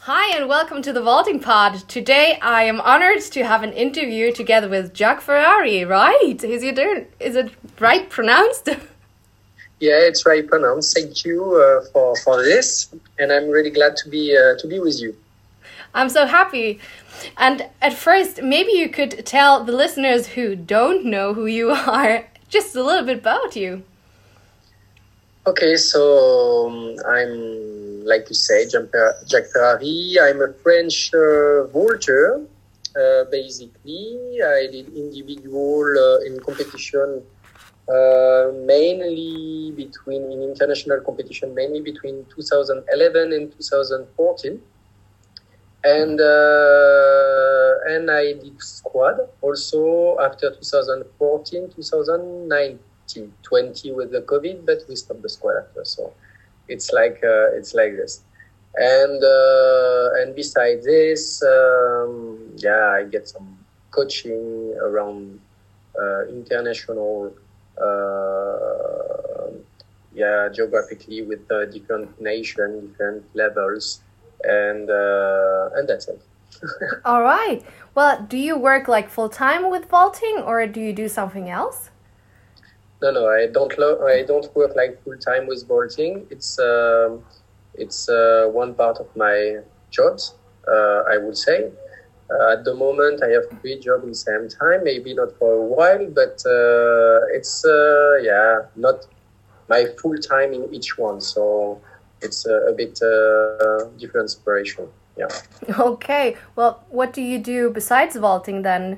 Hi and welcome to the Vaulting Pod. Today I am honored to have an interview together with Jacques Ferrari, right? Is it right pronounced? Yeah, it's right pronounced. Thank you for this, and I'm really glad to be with you. I'm so happy. And at first, maybe you could tell the listeners who don't know who you are just a little bit about you. Okay, so I'm, like you say, Jacques Ferrari. I'm a French vaulter. Basically, I did individual in competition, mainly in international competition, mainly between 2011 and 2014. And I did squad also after 2014, 2019. 20 with the COVID, but we stopped the squad after. So it's like this. And besides this, I get some coaching around international, geographically with different nations, different levels, and that's it. All right. Well, do you work like full time with vaulting, or do you do something else? No, I don't work like full time with vaulting. It's one part of my jobs. I would say. At the moment, I have 3 jobs at the same time. Maybe not for a while, but it's not my full time in each one. So it's a bit different inspiration. Yeah. Okay. Well, what do you do besides vaulting then?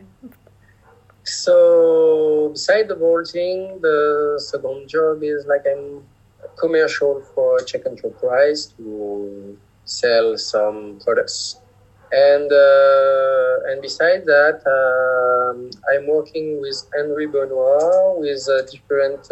So, beside the vaulting, the second job is like I'm a commercial for a Czech enterprise to sell some products. And beside that, I'm working with Henry Benoit with different,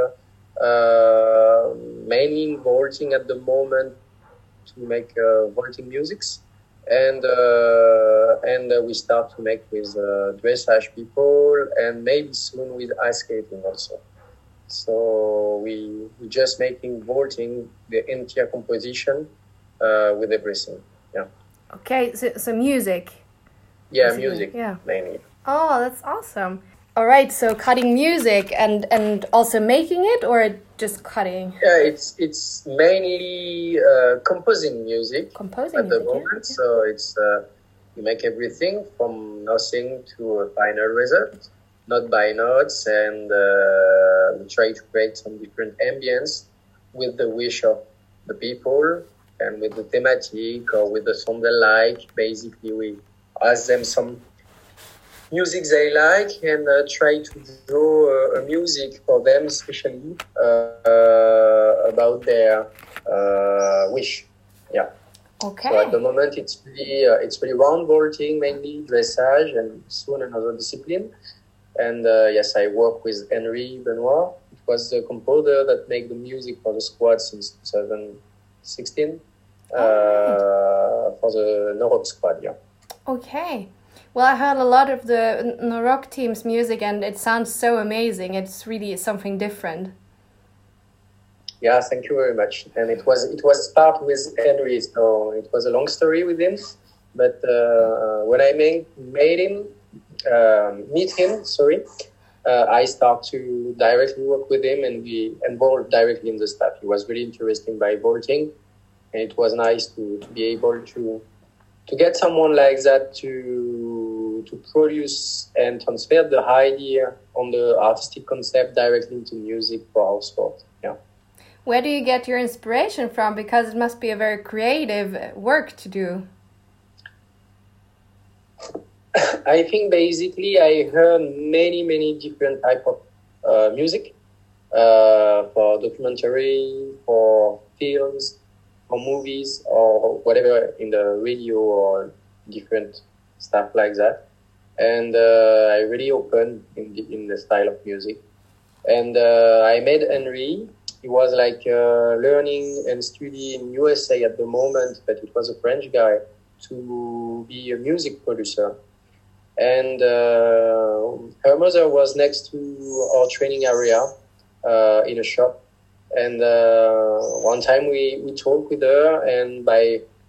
mainly in vaulting at the moment to make vaulting musics. And we start to make with dressage people and maybe soon with ice skating also. So we just making vaulting the entire composition with everything. Yeah. Okay, so music. Yeah, music. Yeah. Mainly. Oh, that's awesome. All right, so cutting music and also making it, or just cutting? Yeah, it's mainly composing music at the moment. Yeah. So it's you make everything from nothing to a final result, not by notes, and we try to create some different ambience with the wish of the people and with the thematic or with the song they like. Basically, we ask them some music they like and try to draw a music for them, especially about their wish. Yeah. Okay. So at the moment, it's pretty round vaulting, mainly dressage, and soon another discipline. And yes, I work with Henry Benoit. It was the composer that made the music for the squad since 2016 for the Norok squad. Yeah. Okay. Well, I heard a lot of the Norok team's music, and it sounds so amazing. It's really something different. Yeah, thank you very much. And it was start with Henry, so it was a long story with him. But when I meet him, I start to directly work with him and be involved directly in the stuff. He was really interested by vaulting, and it was nice to be able to get someone like that to produce and transfer the idea on the artistic concept directly into music for our sport. Yeah. Where do you get your inspiration from? Because it must be a very creative work to do. I think basically I heard many different type of music for documentary, for films, for movies, or whatever in the radio or different stuff like that. And I really opened in the style of music. And I met Henry. He was like learning and studying in USA at the moment, but it was a French guy to be a music producer. And her mother was next to our training area in a shop. And one time we talked with her, and by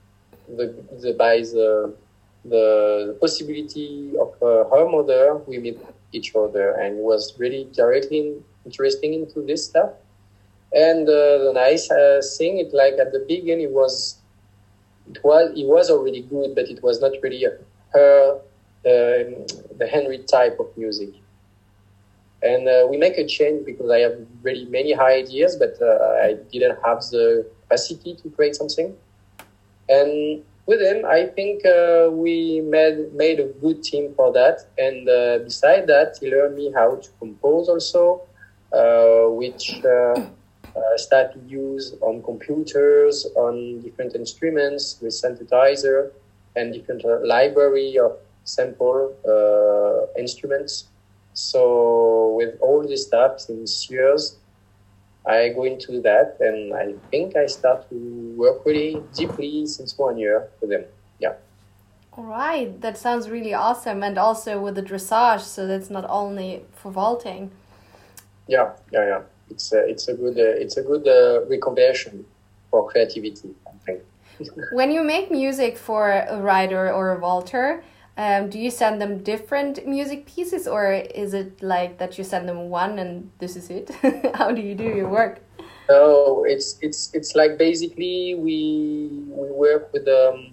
by the possibility of her mother, we meet each other, and it was really directly interesting into this stuff. And the nice thing, it like at the beginning, it was already good, but it was not really her the Henry type of music. And we make a change because I have really many ideas, but I didn't have the capacity to create something. And with him, I think we made a good team for that. And beside that, he learned me how to compose also, which start to use on computers, on different instruments with synthesizer and different library of sample instruments. So with all this stuff since years, I go into that, and I think I start to work really deeply since 1 year with them. Yeah. All right, that sounds really awesome, and also with the dressage, so that's not only for vaulting. Yeah. It's a good reconversion for creativity, I think. When you make music for a rider or a vaulter, do you send them different music pieces, or is it like that you send them one and this is it? How do you do your work? No, it's like basically we work with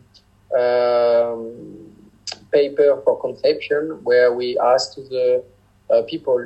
paper for conception, where we ask to the people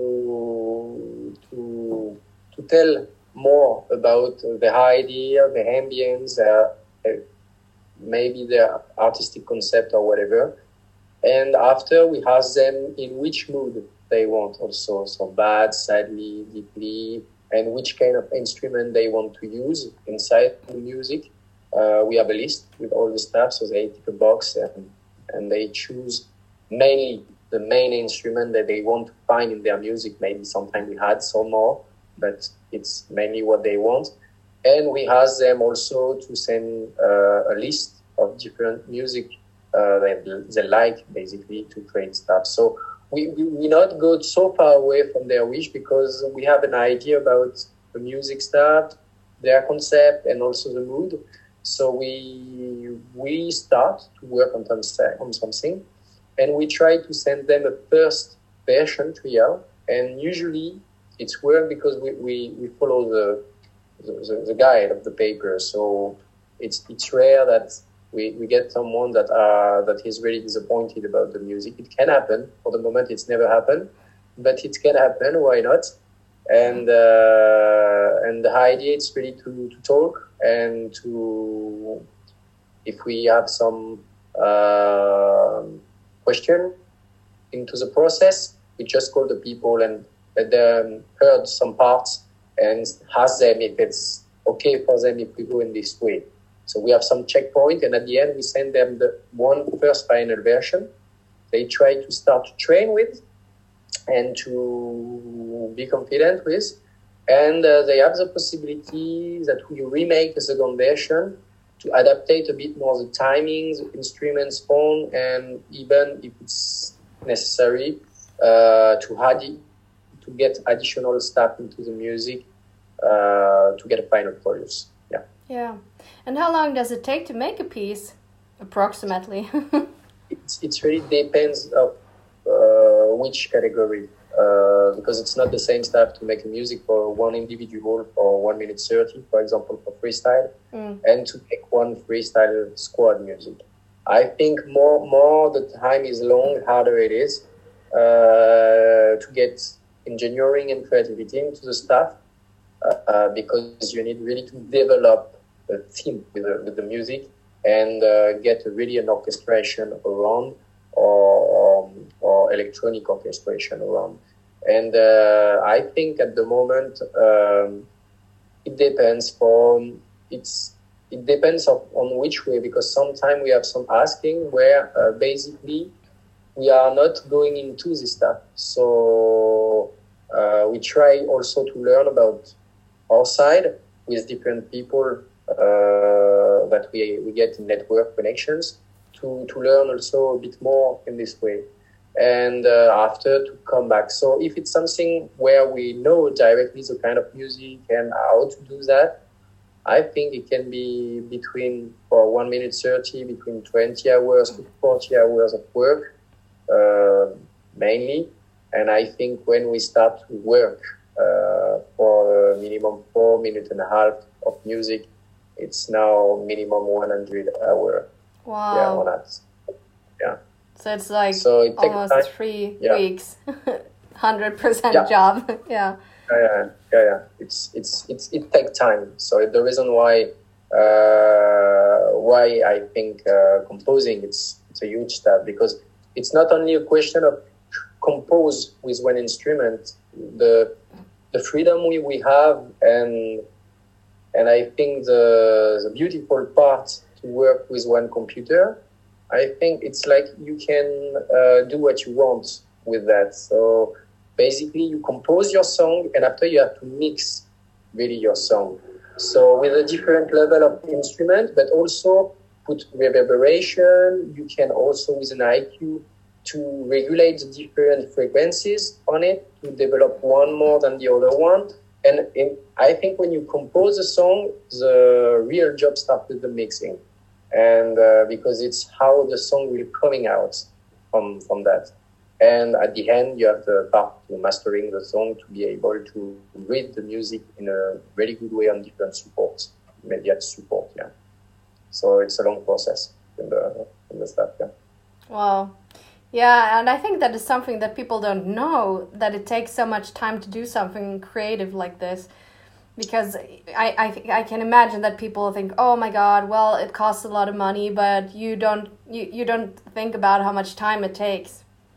to tell more about the idea, the ambience, maybe their artistic concept or whatever. And after we ask them in which mood they want also, so bad, sadly, deeply, and which kind of instrument they want to use inside the music. We have a list with all the stuff, so they take a box and they choose mainly the main instrument that they want to find in their music. Maybe sometimes we had some more, but it's mainly what they want. And we ask them also to send a list of different music they like, basically, to create stuff. So we not go so far away from their wish, because we have an idea about the music stuff, their concept, and also the mood. So we start to work on something, and we try to send them a first version trial. And usually it's work because we follow the guide of the paper. So it's rare that we get someone that is really disappointed about the music. It can happen. For the moment, it's never happened, but it can happen. Why not? And the idea is really to talk, and to, if we have some question into the process, we just call the people and let them heard some parts and ask them if it's okay for them if we go in this way. So we have some checkpoint, and at the end we send them the first final version. They try to start to train with and to be confident with, and they have the possibility that we remake the second version to adaptate a bit more the timings, instruments, phone, and even if it's necessary to get additional stuff into the music to get a final produce. Yeah. And how long does it take to make a piece, approximately? It really depends of which category, because it's not the same stuff to make music for one individual for 1 minute 30, for example, for freestyle, and to make one freestyle squad music. I think more the time is long, harder it is to get engineering and creativity into the stuff, because you need really to develop a theme with the music and get really an orchestration around, or electronic orchestration around. And I think at the moment it depends on which way, because sometimes we have some asking where basically we are not going into this stuff. So we try also to learn about our side with different people that we get in network connections to learn also a bit more in this way, and after to come back. So if it's something where we know directly the kind of music and how to do that, I think it can be between, for 1 minute 30, between 20 hours to 40 hours of work, mainly. And I think when we start to work for a minimum 4 minutes and a half of music, it's now minimum 100 hours. Wow. Yeah, on that. Yeah. So it's like it almost time. 3 Yeah. weeks, 100% job. Yeah. Yeah. It takes time. So the reason why I think composing it's a huge step, because it's not only a question of compose with one instrument. The freedom we have, and I think the beautiful part to work with one computer, I think it's like you can do what you want with that. So basically you compose your song, and after you have to mix really your song. So with a different level of instrument, but also put reverberation. You can also, with an IQ, to regulate the different frequencies on it, to develop one more than the other one. And I think when you compose a song, the real job starts with the mixing. And because it's how the song will coming out from that. And at the end, you have the part to mastering the song to be able to read the music in a really good way on different supports, immediate support, yeah. So it's a long process in the stuff, yeah. Wow. Yeah, and I think that is something that people don't know, that it takes so much time to do something creative like this. Because I can imagine that people think, oh my God, well, it costs a lot of money, but you don't think about how much time it takes.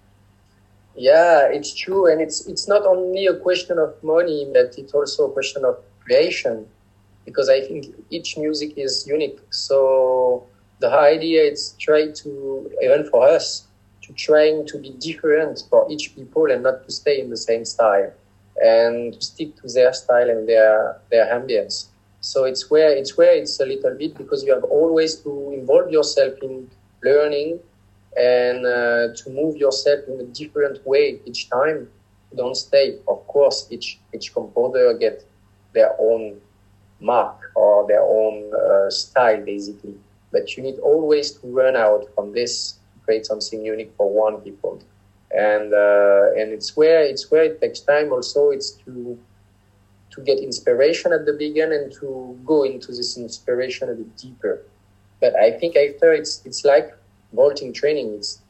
Yeah, it's true, and it's not only a question of money, but it's also a question of creation, because I think each music is unique. So the idea is try to, even for us, to trying to be different for each people and not to stay in the same style, and to stick to their style and their ambience. So it's where it's a little bit, because you have always to involve yourself in learning and to move yourself in a different way each time. Don't stay. Of course, each composer get their own mark or their own style, basically. But you need always to run out from this to create something unique for one people. And it's where it takes time. Also, it's to get inspiration at the beginning and to go into this inspiration a bit deeper. But I think after it's like vaulting training.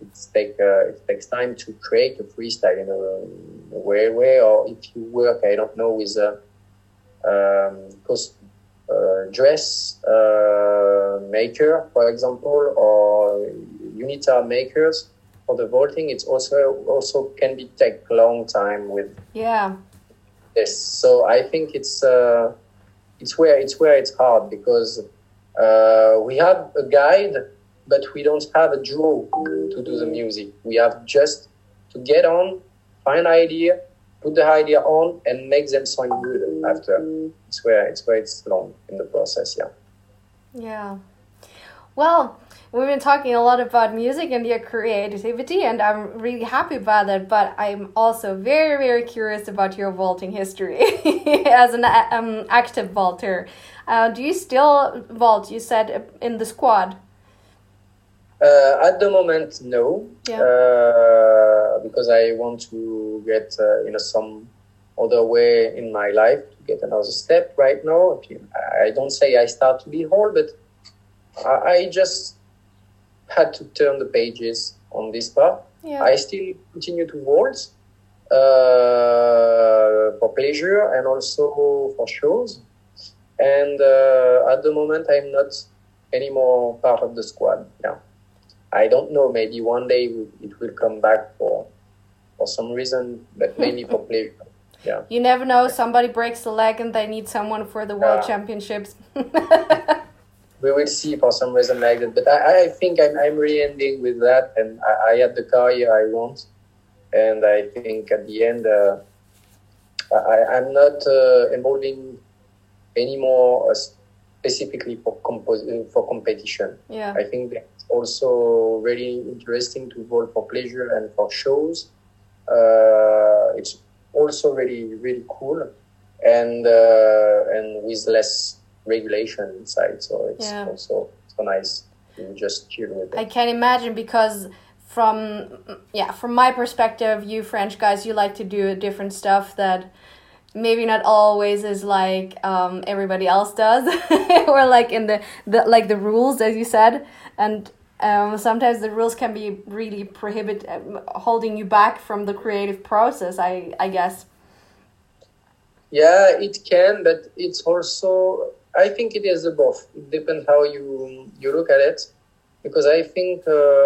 It takes time to create a freestyle in a way, or if you work, I don't know, with a dress maker, for example, or unitar makers for the vaulting. It's also can be take a long time with this. So I think it's where it's hard, because we have a guide, but we don't have a draw to do the music. We have just to get on, find idea, put the idea on, and make them sound good after. It's where it's long in the process, yeah. Yeah. Well, we've been talking a lot about music and your creativity, and I'm really happy about that, but I'm also very, very curious about your vaulting history as an active vaulter. Do you still vault? You said in the squad. At the moment, no. Yeah. Because I want to get some other way in my life to get another step right now. I don't say I start to be old, but I just had to turn the pages on this part. Yeah. I still continue to vault for pleasure and also for shows. And at the moment, I'm not anymore part of the squad. Yeah. I don't know, maybe one day it will come back for some reason, but mainly for pleasure. Yeah. You never know, somebody breaks a leg and they need someone for the World Championships. We will see for some reason like that. But I think I'm really ending with that, and I had the career I want. And I think at the end, I'm not involving anymore specifically for competition. Yeah. I think that's also really interesting to vote for pleasure and for shows. It's also really, really cool, and with less regulation inside. So it's Yeah. also so nice to just chill with it. I can imagine, because from my perspective, you French guys, you like to do different stuff that maybe not always is like everybody else does, or like in the rules, as you said, and sometimes the rules can be really holding you back from the creative process, I guess. Yeah, it can, but it's also, I think it is both. It depends how you look at it, because I think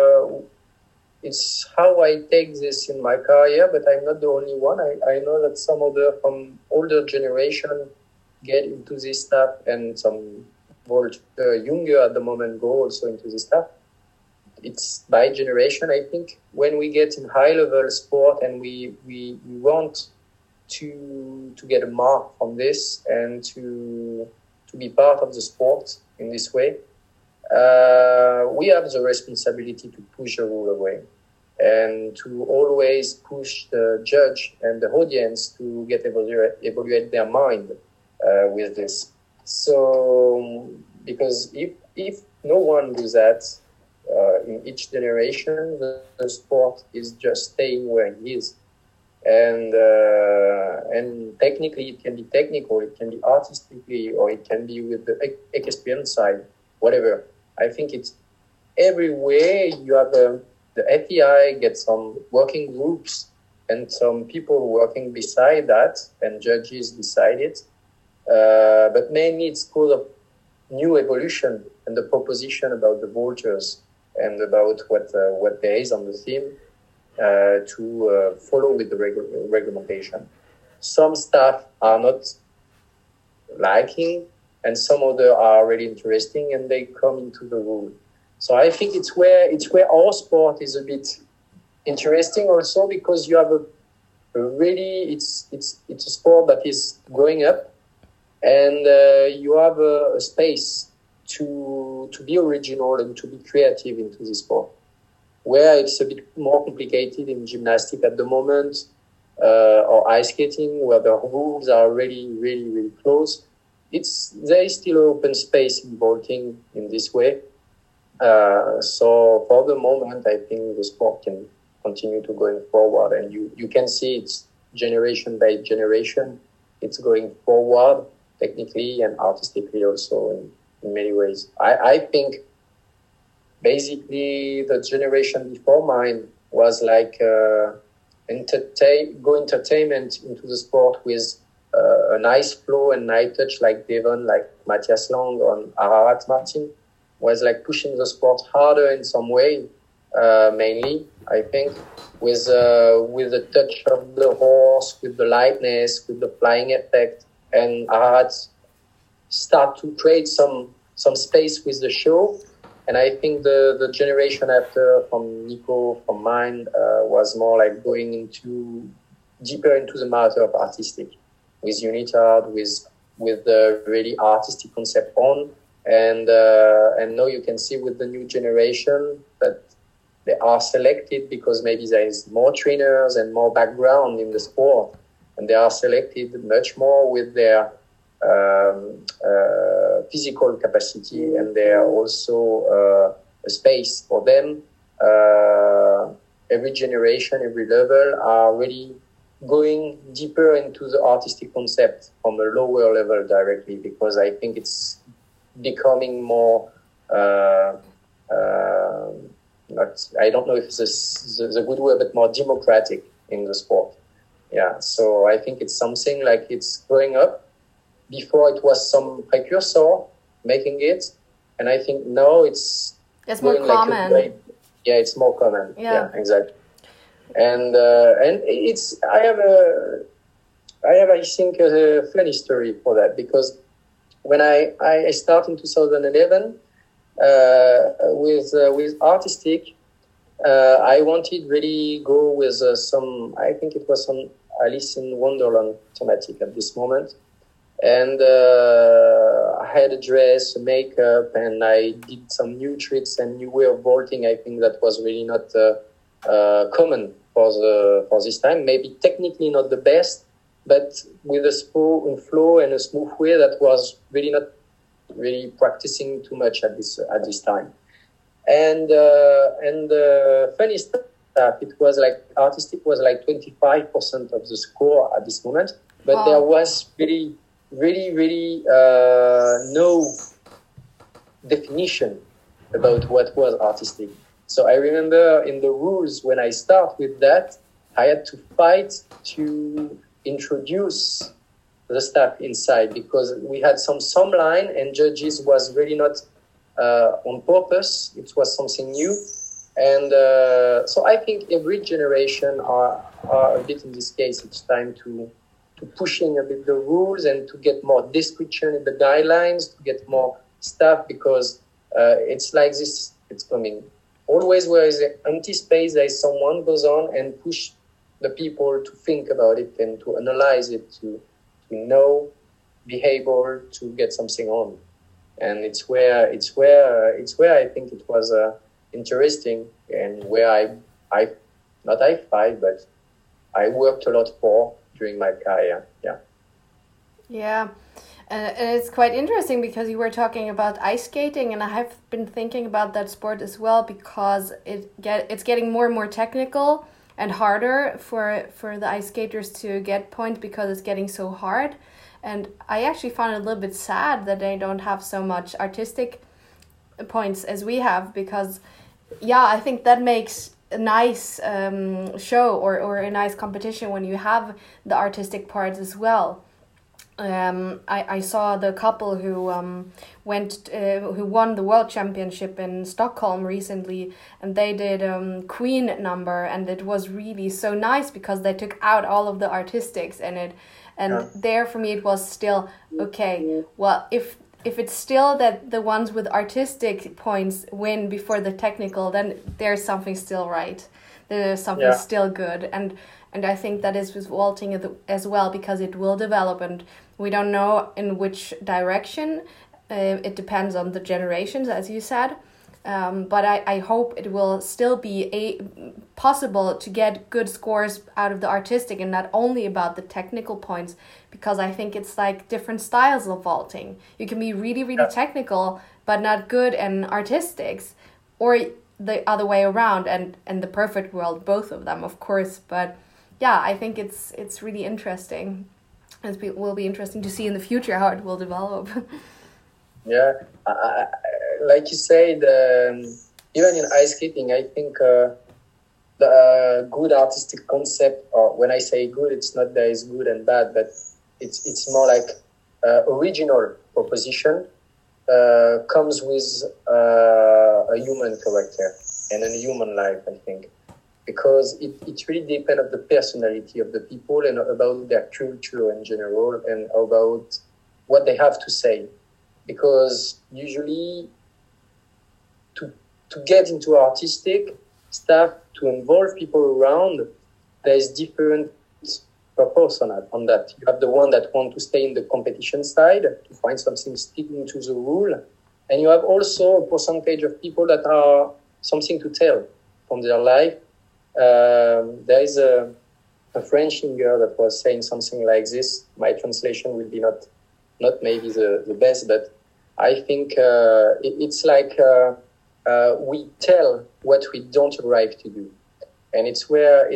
it's how I take this in my career, but I'm not the only one. I know that some other from older generation get into this stuff, and some more younger at the moment go also into this stuff. It's by generation, I think. When we get in high level sport and we want to get a mark from this and to be part of the sport in this way, we have the responsibility to push the rule away and to always push the judge and the audience to get evaluate their mind with this. So, because if no one does that in each generation, the sport is just staying where it is. And technically, it can be technical, it can be artistically, or it can be with the experience side, whatever. I think it's everywhere. You have the FEI gets some working groups and some people working beside that, and judges decide it. But mainly it's called a new evolution and the proposition about the vultures and about what there is on the theme to follow with the regulation. Some staff are not liking, and some other are really interesting, and they come into the rule. So I think it's where our sport is a bit interesting also, because you have a really it's a sport that is growing up, and you have a space to be original and to be creative into this sport, where it's a bit more complicated in gymnastics at the moment, or ice skating, where the rules are really, really, really close. There is still open space in vaulting in this way. So for the moment, I think the sport can continue to going forward, and you can see it's generation by generation. It's going forward technically and artistically also in many ways. I think basically the generation before mine was like entertainment into the sport with a nice flow and nice touch, like Devon, like Matthias Lang or Ararat Martin, was like pushing the sport harder in some way, mainly, I think, with the touch of the horse, with the lightness, with the flying effect, and Ararat start to create some space with the show. And I think the generation after, from Nico, from mine, was more like going deeper into the matter of artistic, with Unitard, with the really artistic concept on. And now you can see with the new generation that they are selected because maybe there is more trainers and more background in the sport, and they are selected much more with their physical capacity, and there are also a space for them. Every generation, every level are really going deeper into the artistic concept from a lower level directly, because I think it's becoming more I don't know if this is a good word, but more democratic in the sport. Yeah, so I think it's something like it's growing up. Before it was some precursor making it, and I think now it's more common. It's more common. Yeah, exactly. And it's I have I think a funny story for that, because when I started in 2011 with artistic, I wanted really go with some, I think it was some Alice in Wonderland thematic at this moment. And I had a dress, a makeup, and I did some new tricks and new way of vaulting. I think that was really not common for this time. Maybe technically not the best, but with a flow and a smooth way that was really not really practicing too much at this time. And funny stuff, it was like artistic was like 25% of the score at this moment, but there was really no definition about what was artistic. So I remember in the rules when I start with that, I had to fight to introduce the stuff inside because we had some line and judges was really not on purpose. It was something new. And so I think every generation are a bit in this case, it's time to pushing a bit the rules and to get more description in the guidelines, to get more stuff because it's like this, it's coming. Always where is an empty space, there is someone goes on and push the people to think about it and to analyze it, to know, be able to get something on. And it's where I think it was interesting and where I fight, but I worked a lot for during my career. Yeah. And it's quite interesting because you were talking about ice skating, and I have been thinking about that sport as well because it's getting more and more technical and harder for the ice skaters to get points because it's getting so hard. And I actually found it a little bit sad that they don't have so much artistic points as we have because, yeah, I think that makes a nice show or a nice competition when you have the artistic parts as well. I saw the couple who who won the world championship in Stockholm recently, and they did Queen number, and it was really so nice because they took out all of the artistics there for me it was still okay. Well, if it's still that the ones with artistic points win before the technical, then there's something still right. There's something still good, and I think that is with vaulting as well because it will develop and we don't know in which direction. It depends on the generations, as you said. But I hope it will still be possible to get good scores out of the artistic and not only about the technical points, because I think it's like different styles of vaulting. You can be really, really technical, but not good in artistics, or the other way around, and the perfect world, both of them, of course. But yeah, I think it's really interesting. It will be interesting to see in the future how it will develop. Yeah, like you said, even in ice skating, I think the good artistic concept, or when I say good, it's not that it's good and bad, but it's more like original proposition comes with a human character and a human life, I think. Because it really depends on the personality of the people and about their culture in general and about what they have to say. Because usually to get into artistic stuff, to involve people around, there is different purpose on that. You have the one that want to stay in the competition side, to find something sticking to the rule. And you have also a percentage of people that are something to tell from their life. There is a French singer that was saying something like this. My translation will be not maybe the best, but I think it's like we tell what we don't arrive to do, and it's where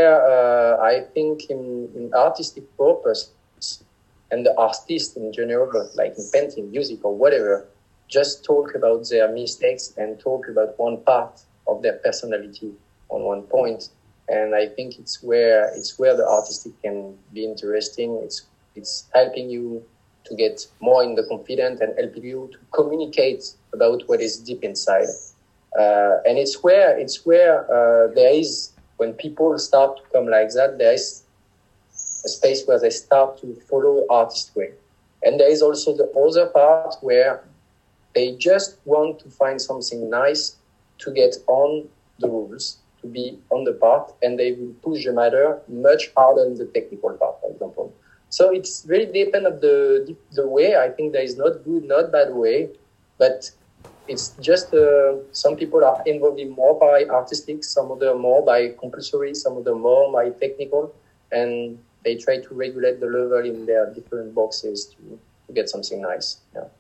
I think in artistic purpose and the artist in general, like in painting, music, or whatever, just talk about their mistakes and talk about one part of their personality on one point. And I think it's where the artistic can be interesting. It's helping you to get more in the confidence and helping you to communicate about what is deep inside. And it's where there is, when people start to come like that, there is a space where they start to follow artist way. And there is also the other part where they just want to find something nice to get on the rules, to be on the part, and they will push the matter much harder than the technical part, for example. So it's really depend on the way. I think there is not good, not bad way, but it's just some people are involved in more by artistic, some of them more by compulsory, some of them more by technical, and they try to regulate the level in their different boxes to get something nice. Yeah.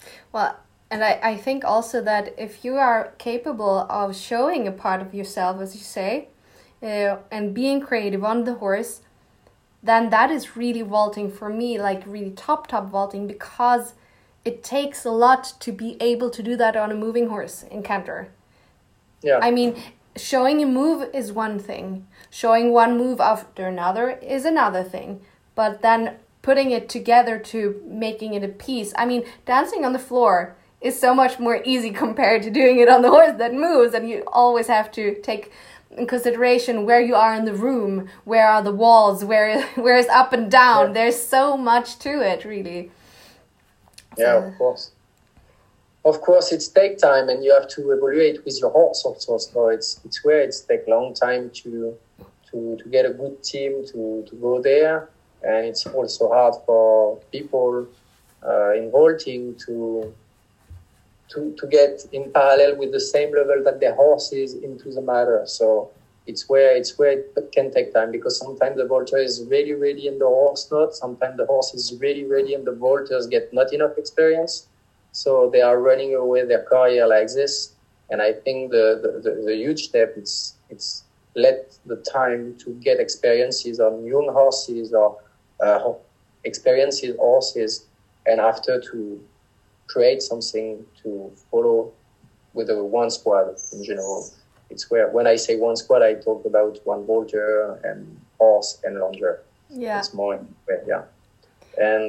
Well, and I think also that if you are capable of showing a part of yourself, as you say, and being creative on the horse, then that is really vaulting for me, like really top vaulting, because it takes a lot to be able to do that on a moving horse in canter. Yeah. I mean, showing a move is one thing. Showing one move after another is another thing. But then putting it together to making it a piece. I mean, dancing on the floor is so much more easy compared to doing it on the horse that moves, and you always have to take in consideration where you are in the room, where are the walls, where is up and down. Yeah. There's so much to it, really. Yeah, of course. Of course, it takes time, and you have to evaluate with your horse also. So it's where it takes a long time to get a good team to go there, and it's also hard for people in vaulting to get in parallel with the same level that their horse is into the matter. So it's where it can take time, because sometimes the vaulter is really ready and the horse not. Sometimes the horse is really ready and the vaulters get not enough experience. So they are running away their career like this. And I think the huge step it's let the time to get experiences on young horses or experienced horses, and after to create something to follow with a one squad in general. It's where, when I say one squad, I talk about one vaulter and horse and langer. Yeah. It's more, yeah. And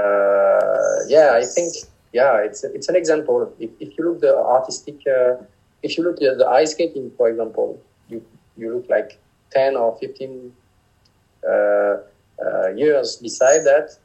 I think, it's an example. If you look the artistic, if you look at the ice skating, for example, you look like 10 or 15 years beside that.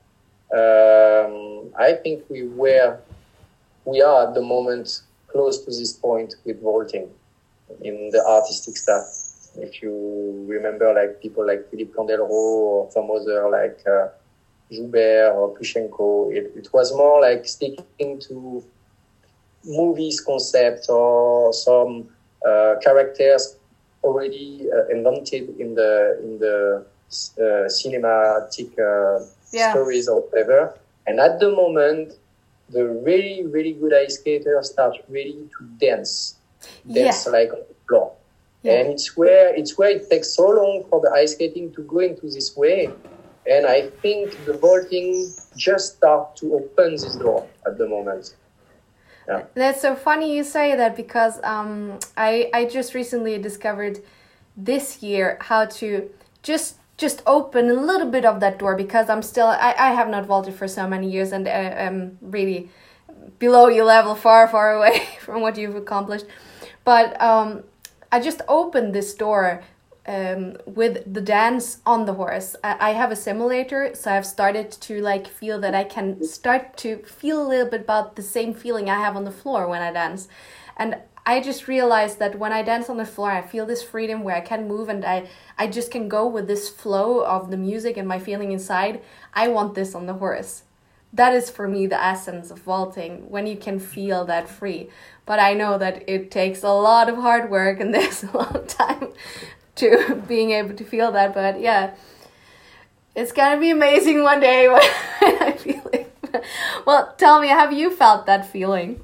I think we are at the moment close to this point with vaulting in the artistic stuff. If you remember, like people like Philippe Candeloro or some other like Joubert or Plushenko, it was more like sticking to movies concept or some characters already invented in the cinematic stories or whatever. And at the moment, the really, really good ice skater starts really to dance like on the floor. Yeah. And it's where it takes so long for the ice skating to go into this way. And I think the vaulting just start to open this door at the moment. Yeah. That's so funny you say that, because I just recently discovered this year how to just open a little bit of that door, because I have not vaulted for so many years, and I'm really below your level, far away from what you've accomplished. But I just opened this door with the dance on the horse. I have a simulator, so I've started to like feel that I can start to feel a little bit about the same feeling I have on the floor when I dance. And I just realized that when I dance on the floor, I feel this freedom where I can move, and I just can go with this flow of the music and my feeling inside. I want this on the horse. That is for me the essence of vaulting, when you can feel that free. But I know that it takes a lot of hard work, and there's a long time to being able to feel that. But yeah, it's gonna be amazing one day when I feel it. Well, tell me, have you felt that feeling?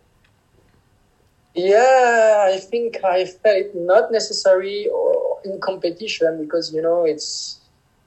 Yeah, I think I felt not necessarily in competition, because it's.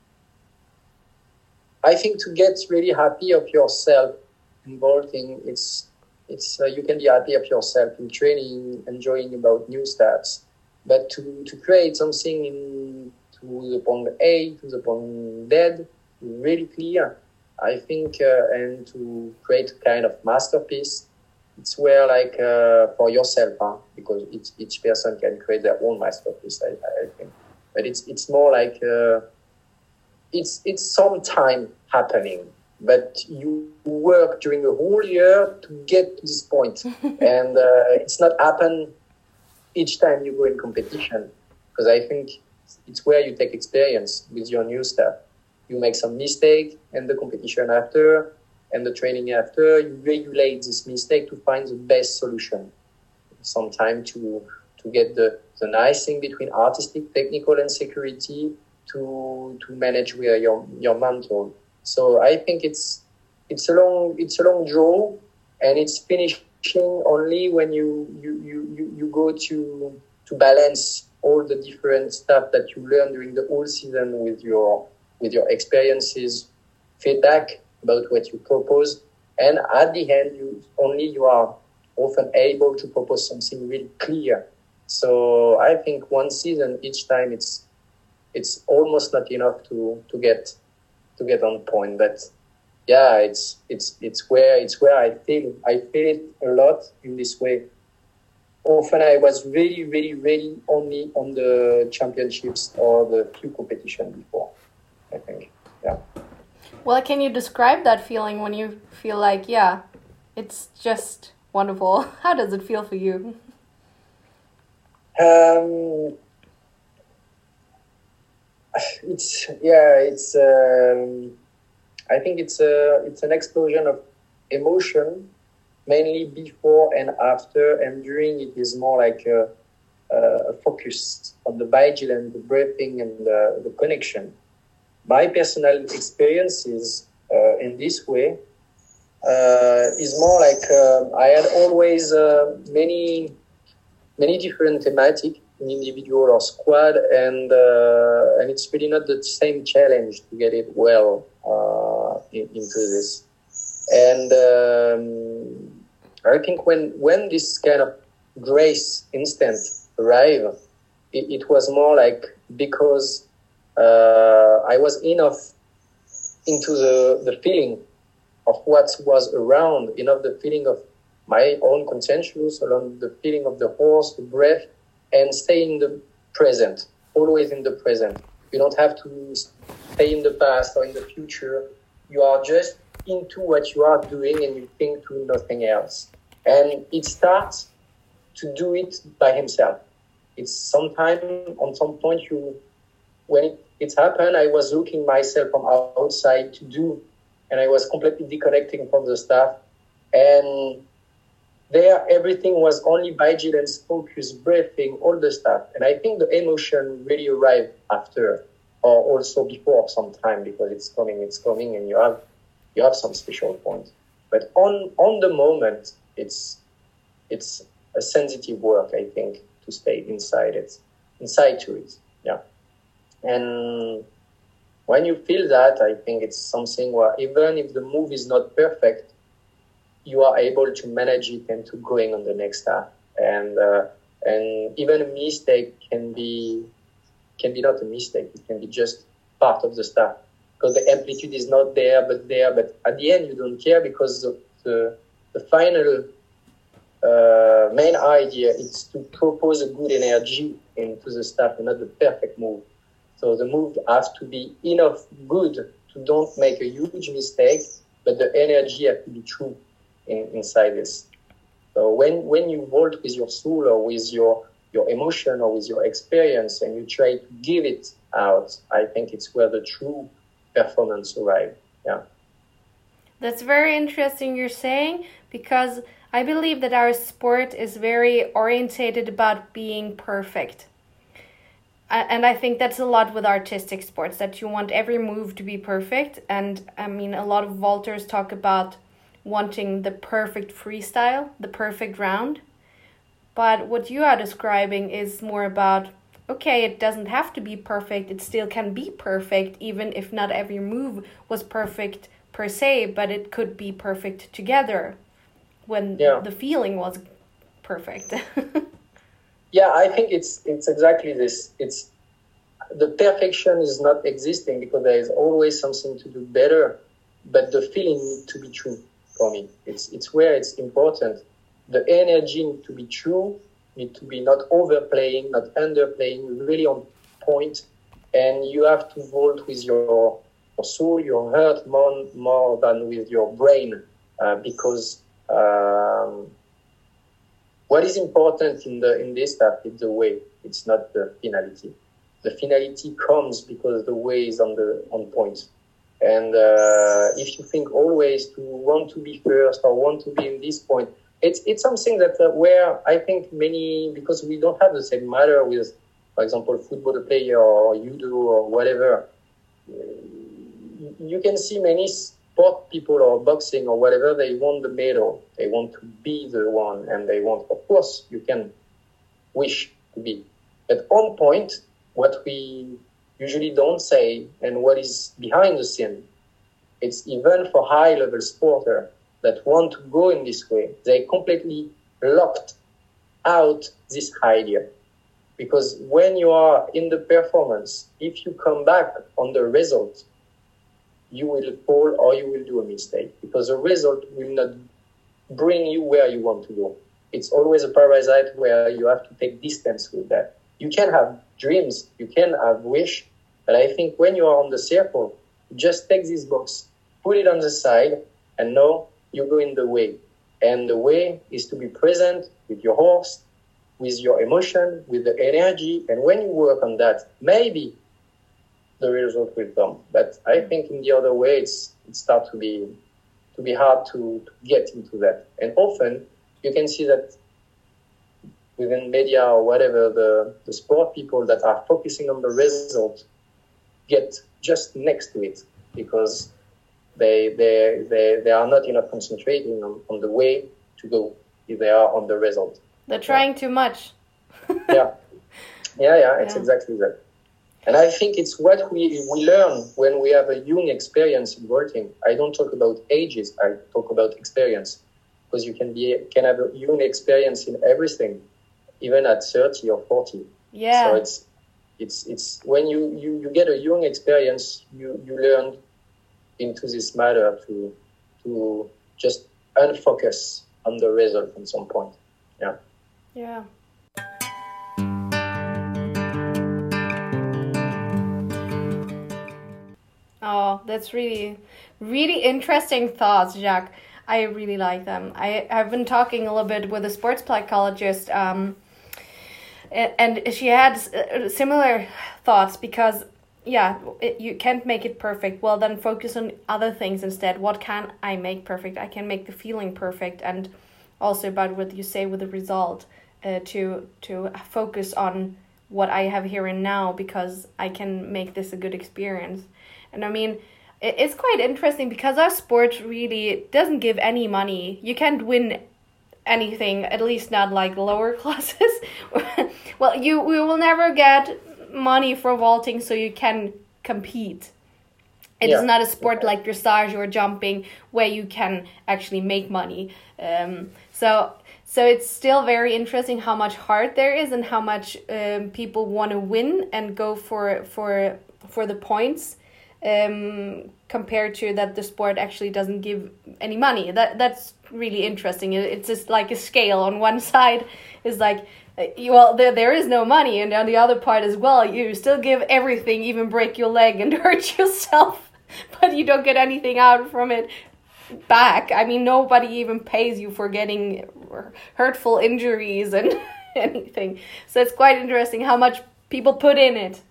I think to get really happy of yourself in vaulting, it's you can be happy of yourself in training, enjoying about new stats, but to create something to the point A to the point Z, really clear, I think, and to create a kind of masterpiece. It's where like for yourself, because each person can create their own masterpiece. I think, but it's more like it's some time happening, but you work during a whole year to get to this point, and it's not happen each time you go in competition, because I think it's where you take experience with your new stuff. You make some mistake, and the competition after. And the training after, you regulate this mistake to find the best solution. Sometimes to get the nice thing between artistic, technical, and security to manage with your mental. So I think it's a long draw, and it's finishing only when you go to balance all the different stuff that you learn during the whole season with your experiences, feedback about what you propose, and at the end you are often able to propose something really clear. So I think one season each time it's almost not enough to get on point, but yeah, it's where I feel it a lot in this way. Often I was really, really, really only on the championships or the few competition before, I think. Yeah. Well, can you describe that feeling when you feel like, yeah, it's just wonderful? How does it feel for you? I think it's an explosion of emotion, mainly before and after, and during it is more like a focus on the vigilance, the breathing, and the connection. My personal experiences in this way is more like I had always many different thematic in individual or squad, and it's really not the same challenge to get it well into this. And I think when this kind of grace instant arrived, it was more like because I was enough into the feeling of what was around, enough the feeling of my own conscientious, along the feeling of the horse, the breath, and stay in the present, always in the present. You don't have to stay in the past or in the future. You are just into what you are doing and you think to nothing else. And it starts to do it by himself. It's sometime, on some point, when it's happened, I was looking myself from outside to do, and I was completely disconnecting from the stuff. And there, everything was only vigilance, focus, breathing, all the stuff. And I think the emotion really arrived after, or also before some time, because it's coming, and you have some special point. But on the moment, it's a sensitive work, I think, to stay inside to it. Yeah. And when you feel that, I think it's something where even if the move is not perfect, you are able to manage it and to going on the next step. And even a mistake can be not a mistake. It can be just part of the stuff, because the amplitude is not there. But at the end, you don't care, because the final main idea is to propose a good energy into the stuff and not the perfect move. So the move has to be enough good to don't make a huge mistake, but the energy has to be true inside this. So when you vault with your soul or with your emotion or with your experience and you try to give it out, I think it's where the true performance arrives. Yeah. That's very interesting you're saying, because I believe that our sport is very orientated about being perfect. And I think that's a lot with artistic sports, that you want every move to be perfect. And I mean, a lot of vaulters talk about wanting the perfect freestyle, the perfect round. But what you are describing is more about, okay, it doesn't have to be perfect. It still can be perfect, even if not every move was perfect per se, but it could be perfect together when the feeling was perfect. Yeah, I think it's exactly this. It's the perfection is not existing, because there is always something to do better, but the feeling needs to be true for me. It's where it's important. The energy needs to be true, need to be not overplaying, not underplaying, really on point. And you have to vault with your soul, your heart, more than with your brain, because what is important in this stuff is the way. It's not the finality. The finality comes because the way is on point. And if you think always to want to be first or want to be in this point, it's something that where I think many, because we don't have the same matter with, for example, football player or judo or whatever. You can see many sport people or boxing or whatever, they want the medal. They want to be the one, and they want, of course, you can wish to be. But on point, what we usually don't say and what is behind the scene, it's even for high-level sporters that want to go in this way, they completely locked out this idea. Because when you are in the performance, if you come back on the result, you will fall or you will do a mistake, because the result will not bring you where you want to go. It's always a parasite where you have to take distance with that. You can have dreams, you can have wish, but I think when you are on the circle, just take this box, put it on the side, and know you go in the way. And the way is to be present with your horse, with your emotion, with the energy. And when you work on that, maybe the result will come. But I think in the other way, it starts to be hard to get into that. And often you can see that within media or whatever, the sport people that are focusing on the result get just next to it, because they are not enough concentrating on the way to go if they are on the result. They're trying too much. Yeah, it's exactly that. And I think it's what we learn when we have a young experience in vaulting. I don't talk about ages, I talk about experience. Because you can have a young experience in everything, even at 30 or 40. Yeah. So it's when you get a young experience, you learn into this matter to just unfocus on the result at some point. Yeah. Yeah. Oh, that's really, really interesting thoughts, Jacques. I really like them. I've been talking a little bit with a sports psychologist, and she had similar thoughts, because, you can't make it perfect. Well, then focus on other things instead. What can I make perfect? I can make the feeling perfect, and also about what you say with the result, to focus on what I have here and now, because I can make this a good experience. And I mean, it's quite interesting because our sport really doesn't give any money. You can't win anything, at least not like lower classes. Well, we will never get money for vaulting, so you can compete. It is not a sport like dressage or jumping where you can actually make money. So it's still very interesting how much heart there is and how much people want to win and go for the points. Compared to that the sport actually doesn't give any money. That's really interesting. It's just like a scale. On one side is like, there is no money, and on the other part as well, you still give everything, even break your leg and hurt yourself, but you don't get anything out from it back. I mean, nobody even pays you for getting hurtful injuries and anything. So it's quite interesting how much people put in it.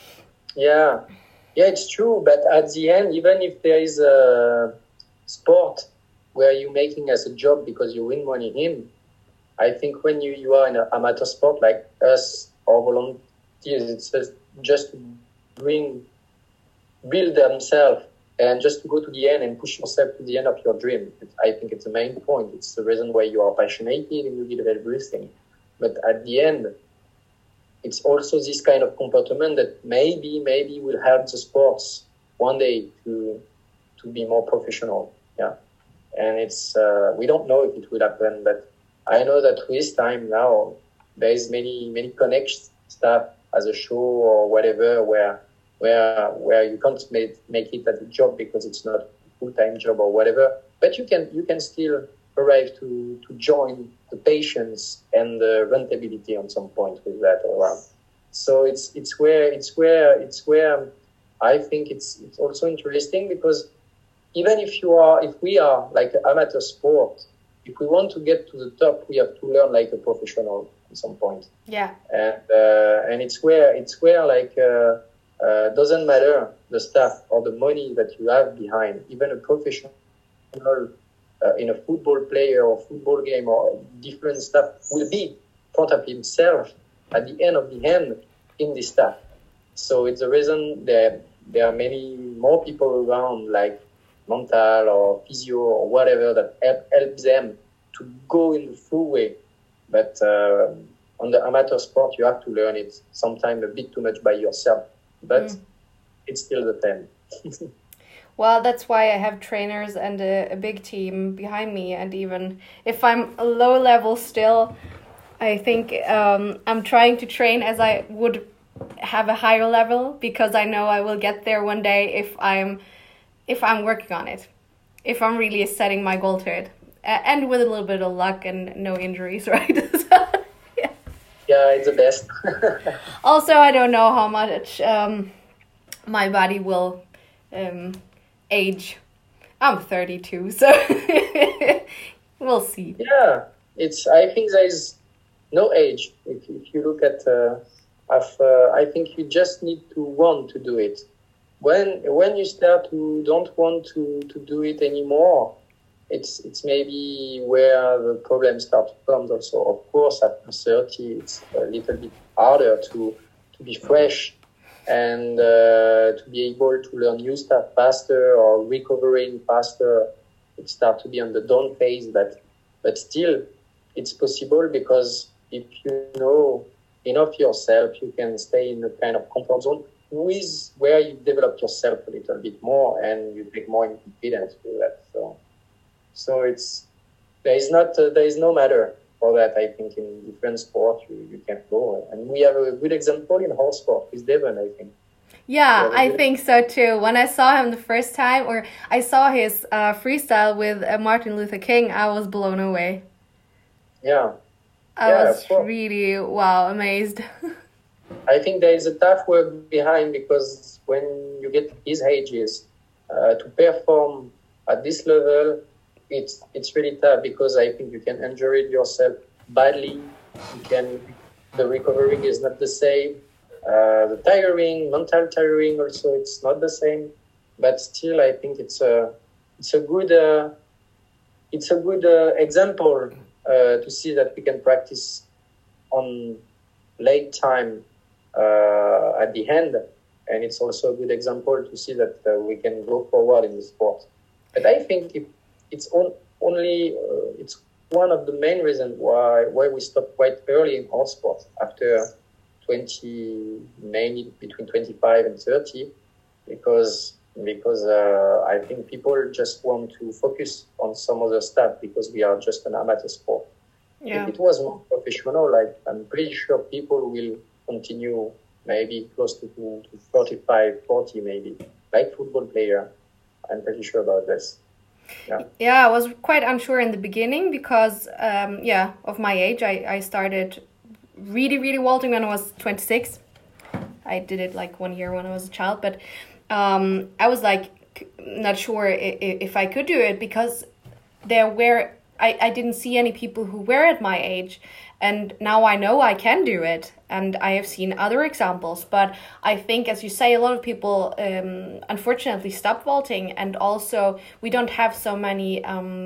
Yeah, it's true. But at the end, even if there is a sport where you're making as a job because you win money in, I think when you are in an amateur sport like us or volunteers, it's just to build themselves and just to go to the end and push yourself to the end of your dream. I think it's the main point. It's the reason why you are passionate and you give everything. But at the end, it's also this kind of comportment that maybe will help the sports one day to be more professional. Yeah. And it's we don't know if it will happen, but I know that with time now, there is many connect stuff as a show or whatever where you can't make it as a job because it's not a full-time job or whatever, but you can still arrive to join the patience and the rentability on some point with that around. So it's where I think it's also interesting, because even if we are like an amateur sport, if we want to get to the top, we have to learn like a professional at some point. Yeah. And it's where like doesn't matter the staff or the money that you have behind. Even a professional in a football player or football game or different stuff will be in front of himself at the end of the end in this stuff. So it's the reason that there are many more people around like mental or physio or whatever that helps them to go in the full way. But on the amateur sport, you have to learn it sometimes a bit too much by yourself. But it's still the same. Well, that's why I have trainers and a big team behind me. And even if I'm a low level still, I think I'm trying to train as I would have a higher level, because I know I will get there one day if I'm working on it, if I'm really setting my goal to it, and with a little bit of luck and no injuries, right? Yeah, it's the best. Also, I don't know how much my body will age. I'm 32, so we'll see. Yeah, I think there is no age. If you look at, I think you just need to want to do it. When you start to don't want to do it anymore, it's maybe where the problem starts to come also. Of course, after 30, it's a little bit harder to be fresh and to be able to learn new stuff faster or recovering faster. It starts to be on the down phase, but still, it's possible, because if you know enough yourself, you can stay in a kind of comfort zone with where you develop yourself a little bit more and you take more confidence with that. So there is no matter for that. I think in different sports you can go, and we have a good example in horse sport with Devon, I think. Yeah, I think so too. When I saw him the first time, or I saw his freestyle with Martin Luther King, I was blown away. Yeah. I was really, amazed. I think there is a tough work behind, because when you get his ages, to perform at this level, it's really tough, because I think you can injure it yourself badly. The recovery is not the same. The mental tiring also, it's not the same. But still, I think it's a good example to see that we can practice on late time at the end, and it's also a good example to see that we can go forward in the sport. But I think it's one of the main reasons why we stop quite early in our sport after 20, mainly between 25 and 30, because I think people just want to focus on some other stuff, because we are just an amateur sport. Yeah. If it was more professional, I'm pretty sure people will continue maybe close to 35, 40 maybe, like football player. I'm pretty sure about this. Yeah, I was quite unsure in the beginning, because of my age. I started really vaulting when I was 26. I did it like 1 year when I was a child, but I was like not sure if I could do it, because I didn't see any people who were at my age, and now I know I can do it, and I have seen other examples. But I think, as you say, a lot of people unfortunately stop vaulting, and also we don't have so many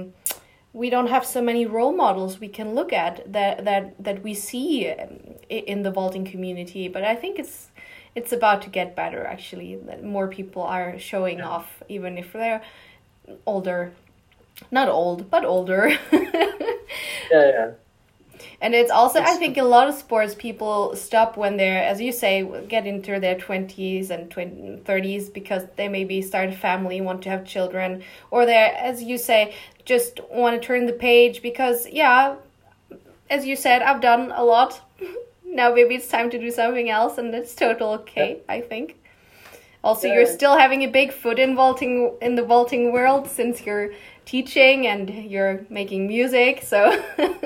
role models we can look at that we see in the vaulting community. But I think it's about to get better, actually. That more people are showing off, even if they're older. Not old, but older. Yeah. And it's also, I think, a lot of sports people stop when they're, as you say, get into their 20s and 30s, because they maybe start a family, want to have children, or they're, as you say, just want to turn the page because, as you said, I've done a lot. Now maybe it's time to do something else, and that's totally okay, I think. Also, you're still having a big foot in the vaulting world, since you're teaching and you're making music, so...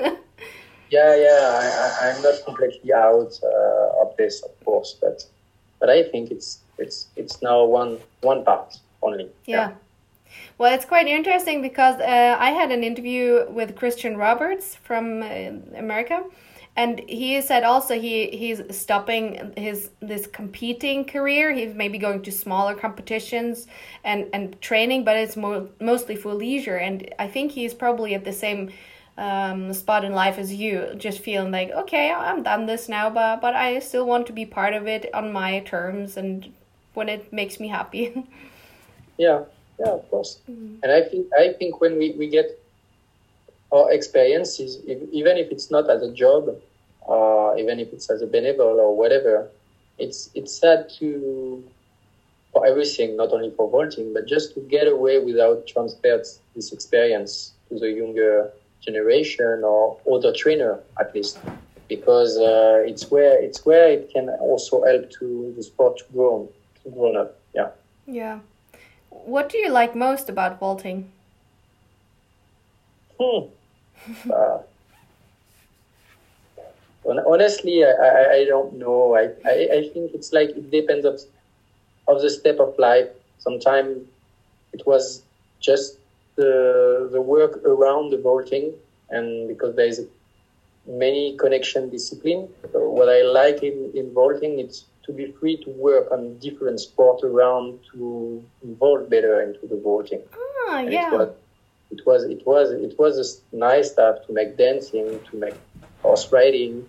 I'm not completely out of this, of course, but I think it's now one part only. Yeah. Well, it's quite interesting, because I had an interview with Christian Roberts from America, and he said also he's stopping this competing career. He's maybe going to smaller competitions and training, but it's mostly for leisure. And I think he's probably at the same spot in life as you, just feeling like, okay, I'm done this now, but I still want to be part of it on my terms and when it makes me happy. Yeah, Yeah, of course. And I think when we get our experiences, even if it's not as a job, even if it's as a benevol or whatever, it's sad to for everything, not only for vaulting, but just to get away without transfer this experience to the younger generation or other trainer at least, because it's where it can also help to the sport to grow up. Yeah. Yeah. What do you like most about vaulting? Uh, Honestly, I don't know. I think it's like it depends of the step of life. Sometimes it was just the work around the vaulting, and because there is many connection discipline. So what I like in vaulting is to be free to work on different sport around to involve better into the vaulting. Ah, And yeah. it was a nice stuff to make dancing, to make horse riding,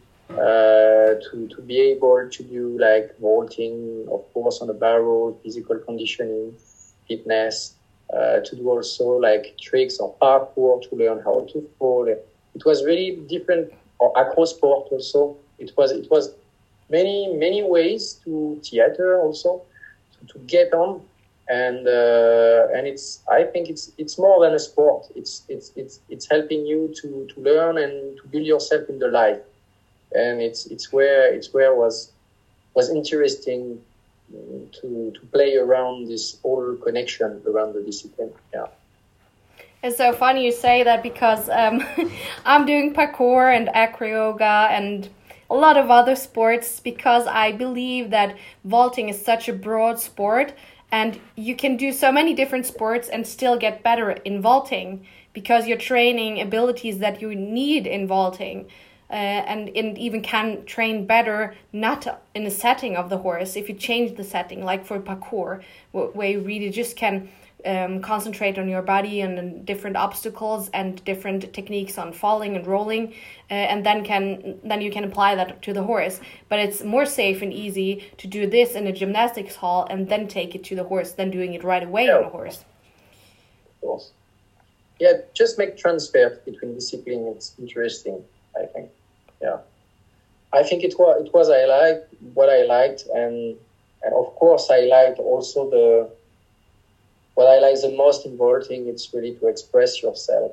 to be able to do like vaulting, of course, on a barrel, physical conditioning, fitness, to do also like tricks or parkour to learn how to fall. It was really different, or acro sport also. It was many ways to theater also to get on, and I think it's more than a sport. It's helping you to learn and to build yourself in the life, and it's where was interesting to play around this whole connection around the discipline. Yeah. It's so funny you say that because I'm doing parkour and acro yoga and a lot of other sports because I believe that vaulting is such a broad sport and you can do so many different sports and still get better in vaulting because you're training abilities that you need in vaulting. And even can train better not in the setting of the horse if you change the setting, like for parkour where you really just can concentrate on your body and different obstacles and different techniques on falling and rolling, and then you can apply that to the horse. But it's more safe and easy to do this in a gymnastics hall and then take it to the horse than doing it right away on a horse. Of course. Yeah, just make transfer between discipline. It's interesting, I think. Yeah, I think it was I liked what I liked, and of course I liked also what I like the most in vaulting. It's really to express yourself,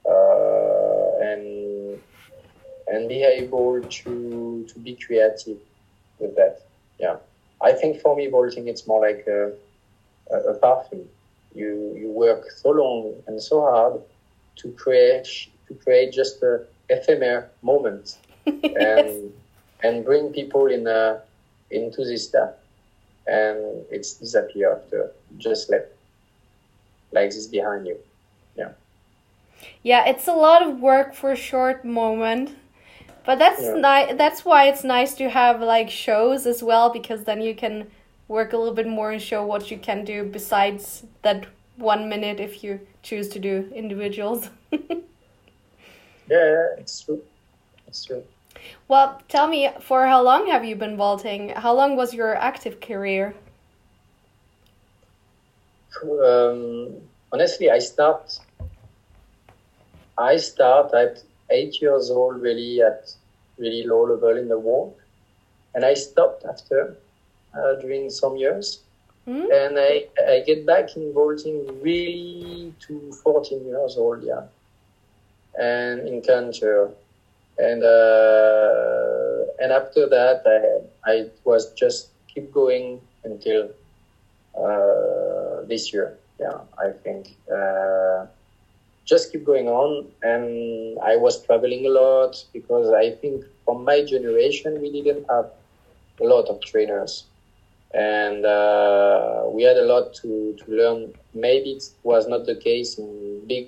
and be able to be creative with that. Yeah, I think for me vaulting it's more like a parfum. You work so long and so hard to create just a ephemeral moment and bring people into this stuff, and it's disappear after just left like this behind you. Yeah, it's a lot of work for a short moment, but that's why it's nice to have like shows as well, because then you can work a little bit more and show what you can do besides that 1 minute if you choose to do individuals. Yeah, it's true. Well, tell me, for how long have you been vaulting? How long was your active career? Honestly, I start at 8 years old, really at really low level in the vault, and I stopped after during some years, and I get back in vaulting really to 14 years old, yeah, and in canter. And after that, I was just keep going until this year. Yeah, I think just keep going on, and I was traveling a lot because I think from my generation we didn't have a lot of trainers, and we had a lot to learn. Maybe it was not the case in big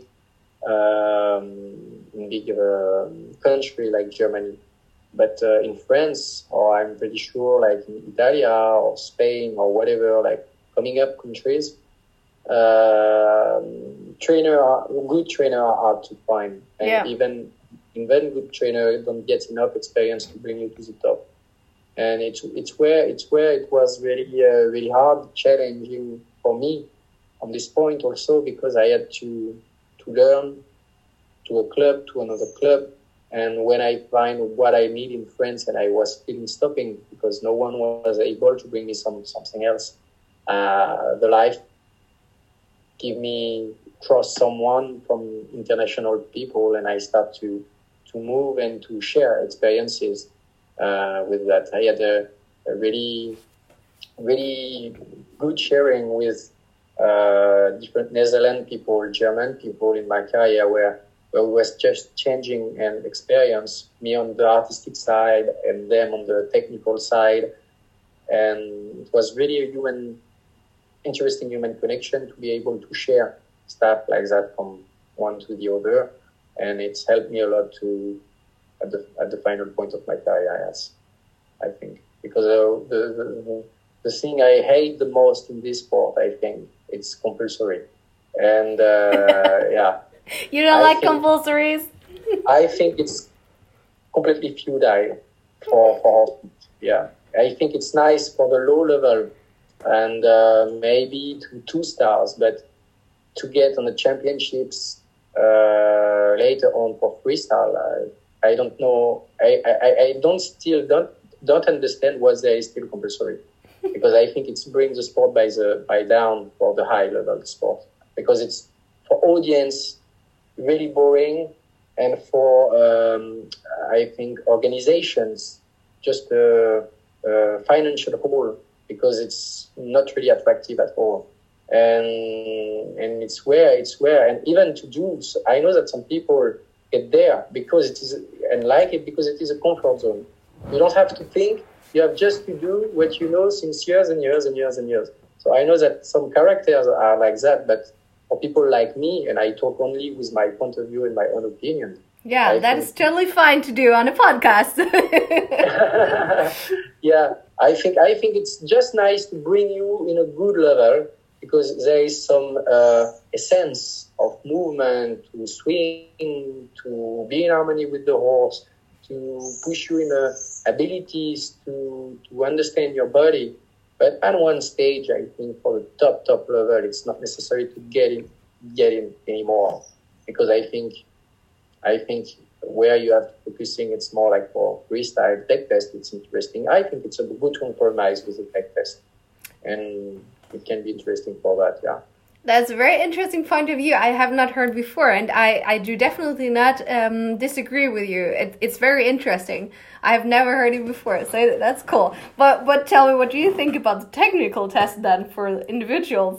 country like Germany, but in France, or I'm pretty sure like in Italy or Spain or whatever, like coming up countries, good trainer are hard to find, and even good trainer don't get enough experience to bring you to the top. And it's where it was really really hard, challenging for me on this point also, because I had to learn to a club, to another club. And when I find what I need in France, and I was feeling stopping because no one was able to bring me something else, the life give me trust someone from international people, and I start to move and to share experiences with that. I had a really good sharing with different Netherlands people, German people in my career, where we was just changing and experience, me on the artistic side and them on the technical side. And it was really a interesting human connection to be able to share stuff like that from one to the other. And it's helped me a lot to at the final point of my career, yes, I think. Because the thing I hate the most in this sport, I think, it's compulsory. And yeah. You don't like compulsories? I think it's completely futile for yeah. I think it's nice for the low level and maybe to 2 stars, but to get on the championships later on for freestyle, I don't know. I don't understand why there is still compulsory, because I think it's brings the sport by down for the high level sport, because it's for audience really boring, and for I think organizations just a financial hole, because it's not really attractive at all. And it's where and even to do so, I know that some people get there because it is and like it because it is a comfort zone. You don't have to think, you have just to do what you know since years and years and years and years. So I know that some characters are like that, but for people like me, and I talk only with my point of view and my own opinion. Yeah, that is totally fine to do on a podcast. Yeah, I think it's just nice to bring you in a good level, because there is some essence of movement, to swing, to be in harmony with the horse, to push you in abilities to understand your body. But at one stage, I think for the top level, it's not necessary to get in anymore, because I think where you have focusing, it's more like for freestyle tech test. It's interesting. I think it's a good compromise with the tech test, and it can be interesting for that. Yeah. That's a very interesting point of view I have not heard before, and I do definitely not disagree with you. It's very interesting. I have never heard it before, so that's cool. But tell me, what do you think about the technical test then for individuals?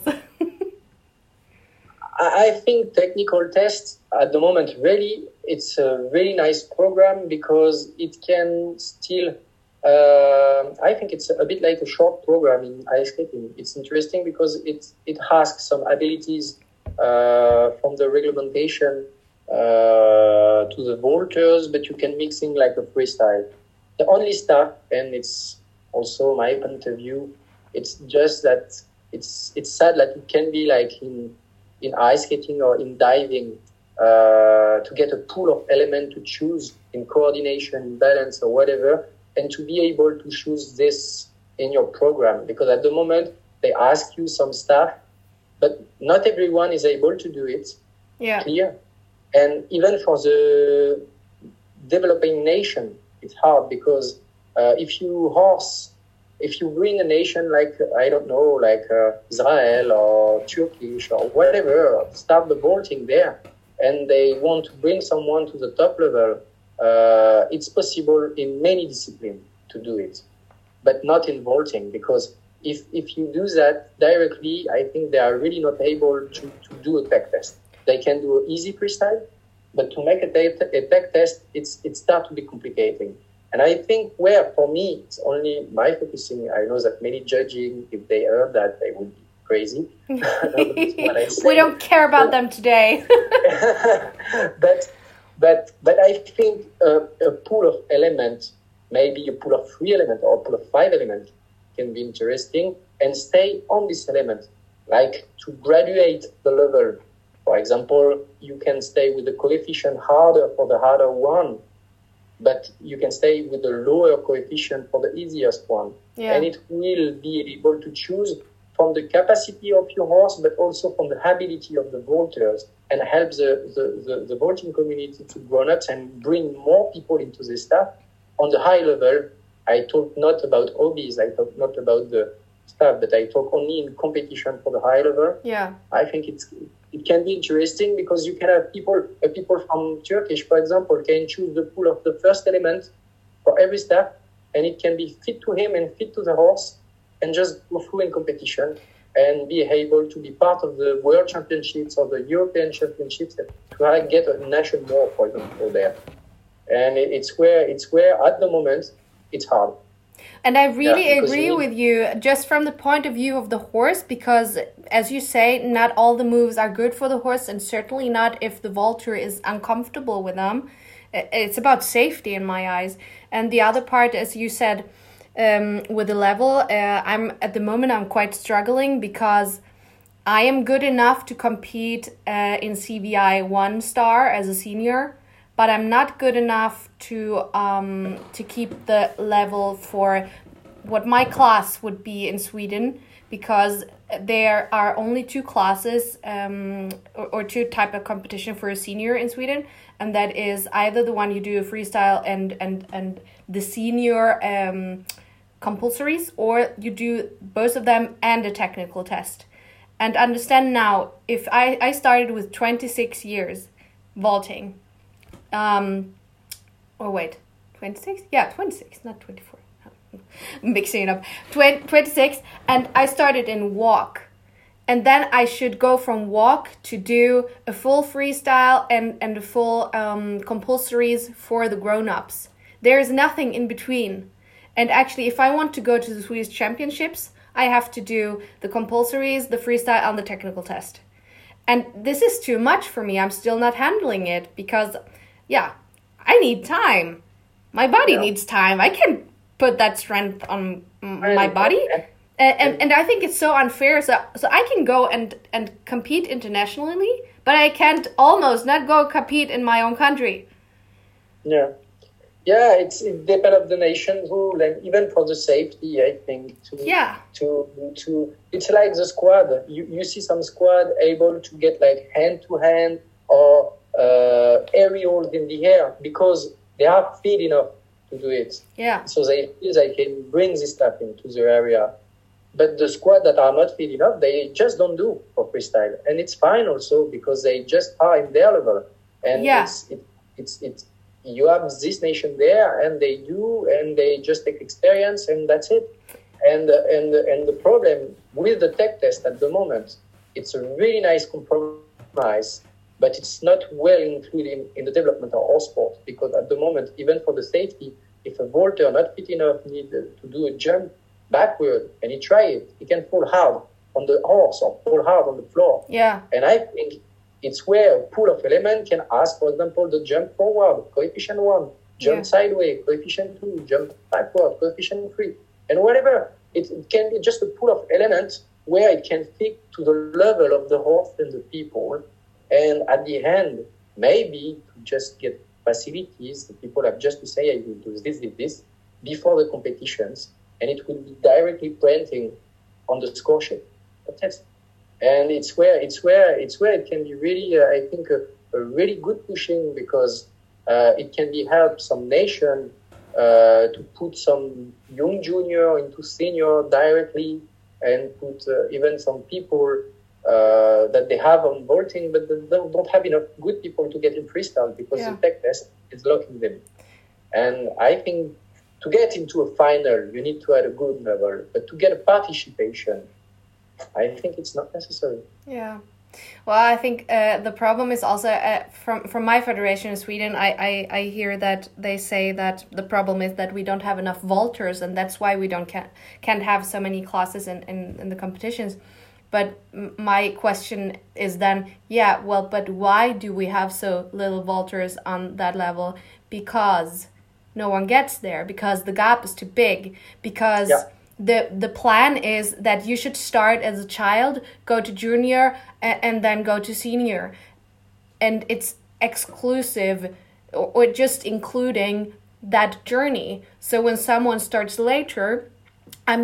I think technical tests at the moment, really, it's a really nice program, because it can still, I think it's a bit like a short program in ice skating. It's interesting because it asks some abilities from the reglementation to the vaulters, but you can mix in like a freestyle. The only stuff, and it's also my point of view, it's just that it's sad that it can be like in ice skating or in diving, to get a pool of elements to choose in coordination, balance, or whatever, and to be able to choose this in your program. Because at the moment, they ask you some stuff, but not everyone is able to do it. Yeah. Clear. And even for the developing nation, it's hard, because if you bring a nation like, I don't know, like Israel or Turkish or whatever, start the vaulting there, and they want to bring someone to the top level, it's possible in many disciplines to do it, but not in vaulting, because if you do that directly, I think they are really not able to do a tech test. They can do an easy freestyle, but to make a tech test, it starts to be complicating. And I think where, for me, it's only my focusing. I know that many judging, if they heard that, they would be crazy. We don't care about them today. But I think a pool of elements, maybe a pool of 3 elements or a pool of 5 elements, can be interesting, and stay on this element, like to graduate the level. For example, you can stay with the coefficient harder for the harder one, but you can stay with the lower coefficient for the easiest one. Yeah. And it will be able to choose from the capacity of your horse, but also from the ability of the vaulters, and help the vaulting community to grow up and bring more people into the staff. On the high level, I talk not about hobbies, I talk not about the staff, but I talk only in competition for the high level. Yeah. I think it can be interesting because you can have people from Turkish, for example, can choose the pool of the first element for every staff, and it can be fit to him and fit to the horse, and just go through in competition and be able to be part of the World Championships or the European Championships to get a national more, for example, there. And it's where at the moment it's hard. And I really agree with you, just from the point of view of the horse, because as you say, not all the moves are good for the horse, and certainly not if the vaulter is uncomfortable with them. It's about safety in my eyes. And the other part, as you said, with the level, I'm quite struggling because I am good enough to compete in CVI 1 star as a senior, but I'm not good enough to keep the level for what my class would be in Sweden, because there are only 2 classes or 2 type of competition for a senior in Sweden, and that is either the one you do a freestyle and the senior compulsories, or you do both of them and a technical test. And understand now, if I started with 26 years vaulting, 26? Yeah, 26, not 24. I'm mixing it up. 26, and I started in walk. And then I should go from walk to do a full freestyle and a full compulsories for the grown-ups. There is nothing in between. And actually, if I want to go to the Swedish Championships, I have to do the compulsories, the freestyle, and the technical test. And this is too much for me. I'm still not handling it because, I need time. My body needs time. I can't put that strength on my body. And I think it's so unfair. So I can go and compete internationally, but I can't almost not go compete in my own country. Yeah. Yeah, it depends on the nation rule, and even for the safety, I think. To it's like the squad. You see some squad able to get like hand to hand or aerials in the air because they are fit enough to do it. Yeah. So they can bring this stuff into the area. But the squad that are not fit enough, they just don't do for freestyle, and it's fine also because they just are in their level, and it's. You have this nation there, and they do, and they just take experience, and that's it. And the problem with the tech test at the moment, it's a really nice compromise, but it's not well included in the development of our sport, because at the moment, even for the safety, if a vaulter not fit enough need to do a jump backward and he try it, he can fall hard on the horse or fall hard on the floor. Yeah. And I think it's where a pool of element can ask, for example, the jump forward, coefficient 1, jump sideways, coefficient 2, jump backward, coefficient 3, and whatever. It can be just a pool of elements where it can fit to the level of the horse and the people. And at the end, maybe to just get facilities, the people have just to say, I will do this, before the competitions, and it will be directly printing on the score sheet. That's it. And it's where it can be really, I think, a really good pushing, because it can be help some nation to put some young junior into senior directly, and put even some people that they have on vaulting, but they don't have enough good people to get in freestyle because the tech test is locking them. And I think to get into a final, you need to have a good level, but to get a participation, I think it's not necessary. Yeah. Well, I think the problem is also from my federation in Sweden, I hear that they say that the problem is that we don't have enough vaulters, and that's why we can't have so many classes in the competitions. But my question is then, but why do we have so little vaulters on that level? Because no one gets there, because the gap is too big, because... Yeah. The plan is that you should start as a child, go to junior, and then go to senior. And it's exclusive or just including that journey. So when someone starts later, I mean,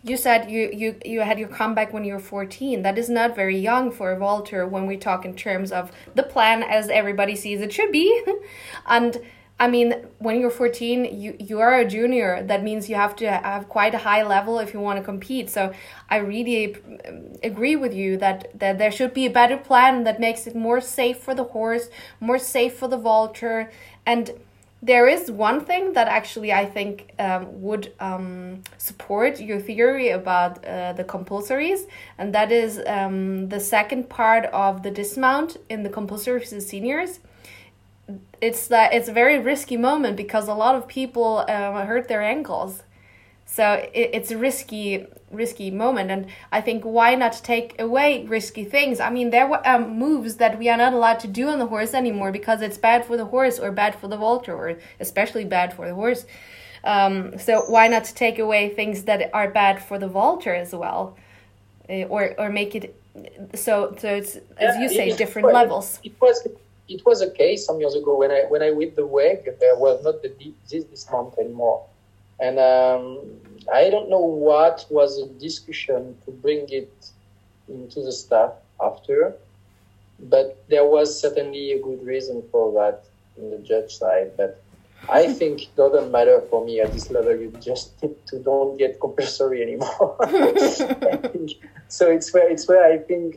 you said you had your comeback when you were 14. That is not very young for a vaulter when we talk in terms of the plan as everybody sees it should be. And I mean, when you're 14, you are a junior. That means you have to have quite a high level if you want to compete. So I really agree with you that there should be a better plan that makes it more safe for the horse, more safe for the vaulter. And there is one thing that actually I think would support your theory about the compulsories, and that is the second part of the dismount in the compulsory for the seniors. It's a very risky moment because a lot of people hurt their ankles, so it's a risky moment. And I think, why not take away risky things? I mean, there were moves that we are not allowed to do on the horse anymore because it's bad for the horse or bad for the vaulter, or especially bad for the horse. So why not take away things that are bad for the vaulter as well, or make it so it's, as you say, different levels. It was a case some years ago when I whipped the WEG, there was not this dismount anymore. And I don't know what was the discussion to bring it into the staff after, but there was certainly a good reason for that in the judge side. But I think it doesn't matter for me at this level. You just need to don't get compulsory anymore. So it's where I think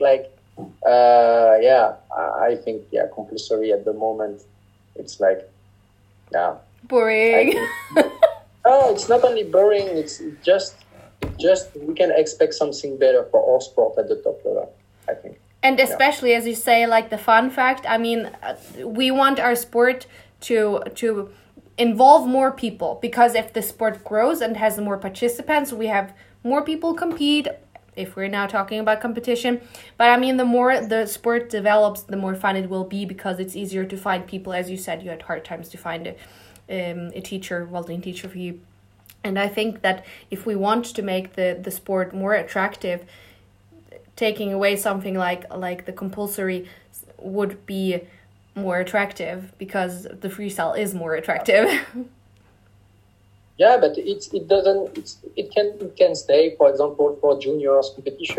I think compulsory at the moment it's boring. No, it's not only boring. It's just we can expect something better for all sport at the top level, I think. And especially, as you say, like the fun fact. I mean, we want our sport to involve more people, because if the sport grows and has more participants, we have more people compete. If we're now talking about competition, but I mean, the more the sport develops, the more fun it will be, because it's easier to find people. As you said, you had hard times to find a teacher, vaulting teacher for you. And I think that if we want to make the sport more attractive, taking away something like the compulsory would be more attractive, because the freestyle is more attractive. Yeah, but it can stay, for example, for juniors competition.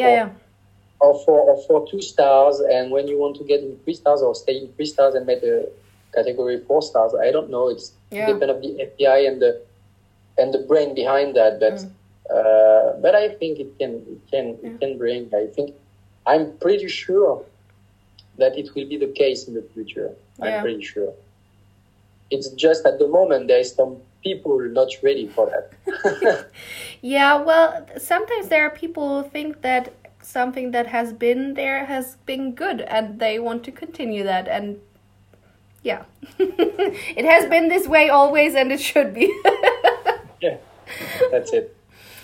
Or for 2 stars, and when you want to get in 3 stars or stay in 3 stars and make a category 4 stars, I don't know. It depends on the FPI and the brain behind that. But I think it can bring. I'm pretty sure that it will be the case in the future. I'm pretty sure. It's just at the moment there is some people not ready for that. Yeah, well, sometimes there are people who think that something that has been there has been good and they want to continue that, and yeah. It has been this way always and it should be. Yeah, that's it.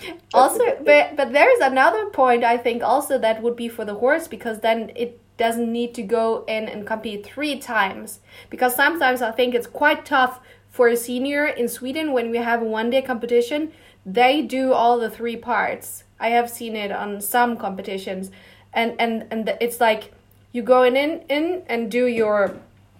But there is another point, I think, also that would be for the horse, because then it doesn't need to go in and compete 3 times, because sometimes I think it's quite tough for a senior in Sweden when we have a 1-day competition. They do all the 3 parts. I have seen it on some competitions, and it's like you go in and do your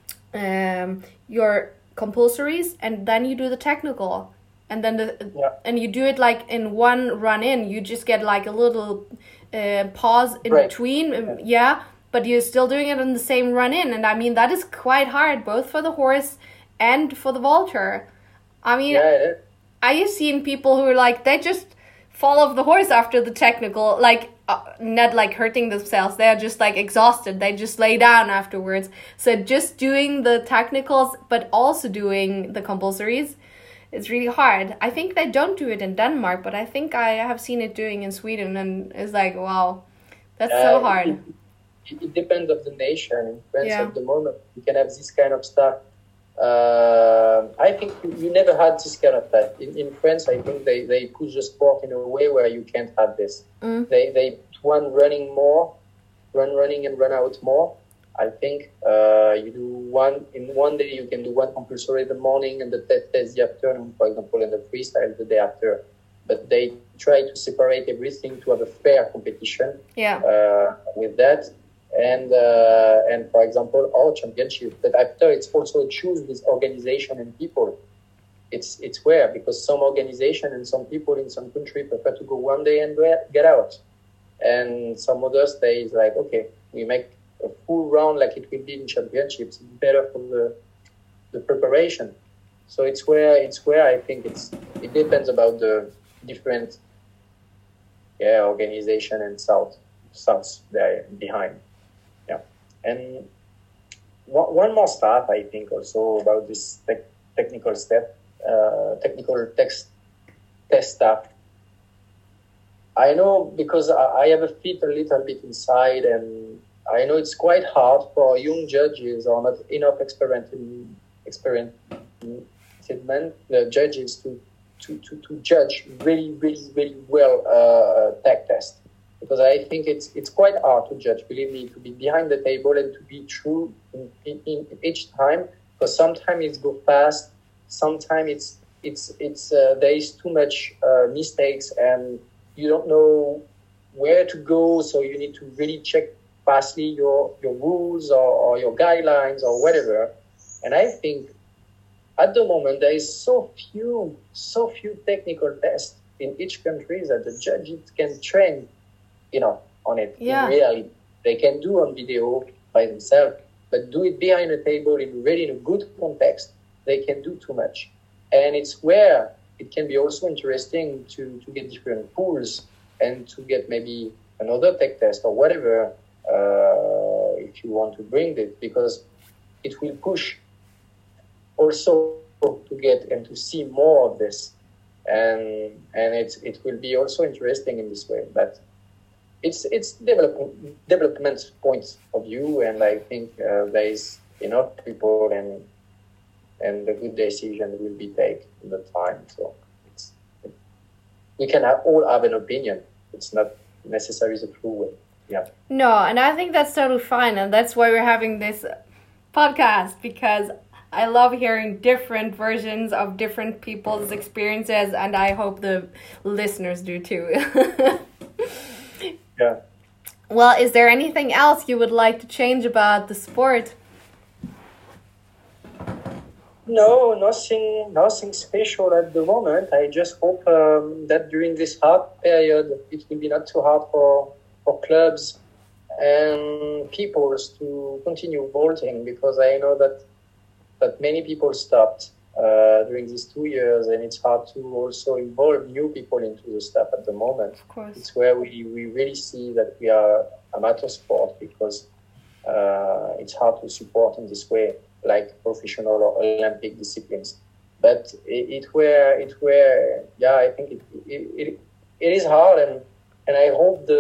compulsories, and then you do the technical, and then and you do it like in one run in. You just get like a little pause in between, but you're still doing it in the same run in, and I mean that is quite hard both for the horse and for the vaulter. I mean, I have seen people who are like, they just fall off the horse after the technical, like not like hurting themselves. They are just like exhausted. They just lay down afterwards. So just doing the technicals, but also doing the compulsories, it's really hard. I think they don't do it in Denmark, but I think I have seen it doing in Sweden, and it's like, wow, that's so hard. It depends on the nation. In France at the moment, you can have this kind of stuff. I think you never had this kind of stuff. In France, I think they push the sport in a way where you can't have this. They put running and run out more. I think you do in one day. You can do 1 compulsory in the morning and the test the afternoon, for example, and the freestyle the day after. But they try to separate everything to have a fair competition. With that. And for example, our championship. But after, it's also choose this organization and people. it's where, because some organization and some people in some country prefer to go one day and get out, and some others they is like, okay, we make a full round like it will be in championships, better for the preparation. So it's where I think it depends about the different organization and thoughts there behind. Yeah. And one more stuff I think also about this technical step, technical test stuff. I know because I have a fit a little bit inside, and I know it's quite hard for young judges or not enough experienced judges to judge really, really, really well tech test. Because I think it's quite hard to judge, believe me, to be behind the table and to be true in each time. Because sometimes it goes fast, sometimes it's there is too much mistakes and you don't know where to go, so you need to really check fastly your rules or your guidelines or whatever. And I think at the moment there is so few technical tests in each country that the judges can train, on it. Yeah. In reality, they can do on video by themselves, but do it behind a table in a good context, they can do too much. And it's where it can be also interesting to get different pools and to get maybe another tech test or whatever, if you want to bring it, because it will push also to get and to see more of this, and it will be also interesting in this way. But it's development points of view, and I think there is enough people and the good decision will be taken in the time. So we can all have an opinion. It's not necessarily the true way. Yeah. No, and I think that's totally fine, and that's why we're having this podcast, because I love hearing different versions of different people's experiences, and I hope the listeners do too. Yeah. Well, is there anything else you would like to change about the sport? No, nothing special at the moment. I just hope that during this hard period, it will be not too hard for clubs and people to continue vaulting, because I know that many people stopped during these 2 years, and it's hard to also involve new people into the stuff at the moment. Of course. It's where we really see that we are amateur sport, because it's hard to support in this way, like professional or Olympic disciplines. But it where I think it is hard, and I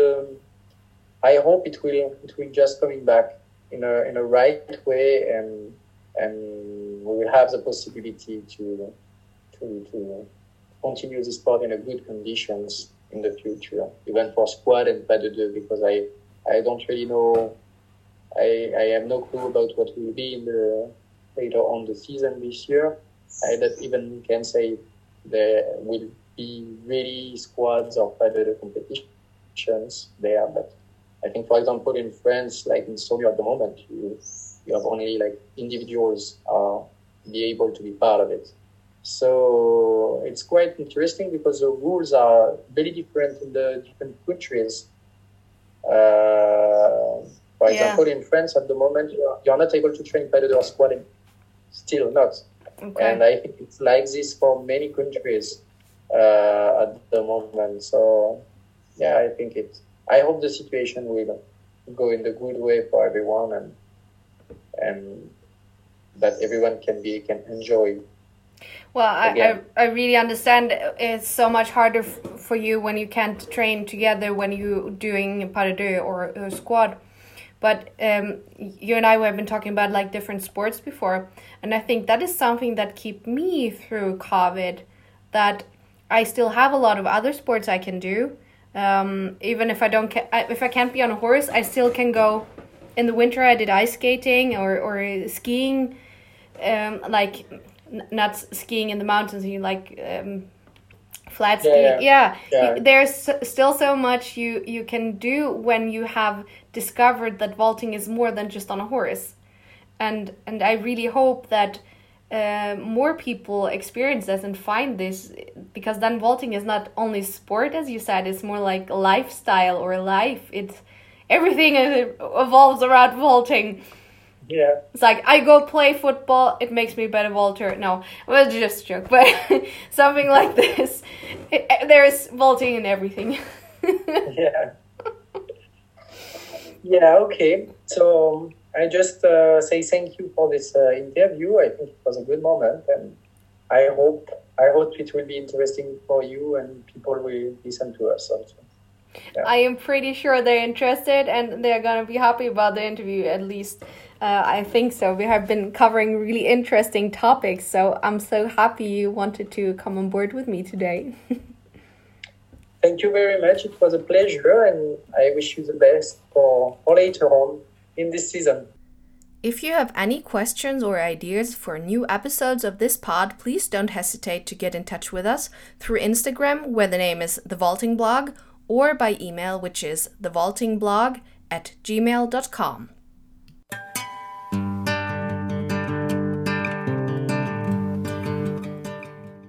hope it will just coming back in a right way, and we will have the possibility to continue this sport in a good conditions in the future, even for squad and pas de deux, because I don't really know. I have no clue about what will be in later on the season this year. I don't even can say there will be really squads or pas de deux competitions there, but I think, for example, in France, like in Saumur at the moment, you have only like individuals be able to be part of it. So it's quite interesting because the rules are very different in the different countries. For example, in France at the moment, you're not able to train pas de deux or squatting. Still not. Okay. And I think it's like this for many countries at the moment. So, yeah, I hope the situation will go in the good way for everyone, and that everyone can enjoy. Well, I really understand it's so much harder for you when you can't train together when you're doing pas de deux or squad. But you and I have been talking about like different sports before, and I think that is something that kept me through COVID, that I still have a lot of other sports I can do. Even if if I can't be on a horse, I still can go. In the winter, I did ice skating or skiing, like not skiing in the mountains, like flat skiing. Yeah. There's still so much you can do when you have discovered that vaulting is more than just on a horse, and I really hope that more people experience this and find this, because then vaulting is not only sport, as you said, it's more like lifestyle or life. It's everything evolves around vaulting. Yeah. It's like, I go play football, it makes me a better vaulter. No, well, just a joke, but something like this. There's vaulting in everything. Yeah. Yeah, okay. So I just say thank you for this interview. I think it was a good moment, and I hope it will be interesting for you and people will listen to us also. Yeah. I am pretty sure they're interested and they're going to be happy about the interview, at least. I think so. We have been covering really interesting topics, so I'm so happy you wanted to come on board with me today. Thank you very much. It was a pleasure, and I wish you the best for later on in this season. If you have any questions or ideas for new episodes of this pod, please don't hesitate to get in touch with us through Instagram, where the name is The Vaulting Blog, or by email, which is thevaultingblog@gmail.com.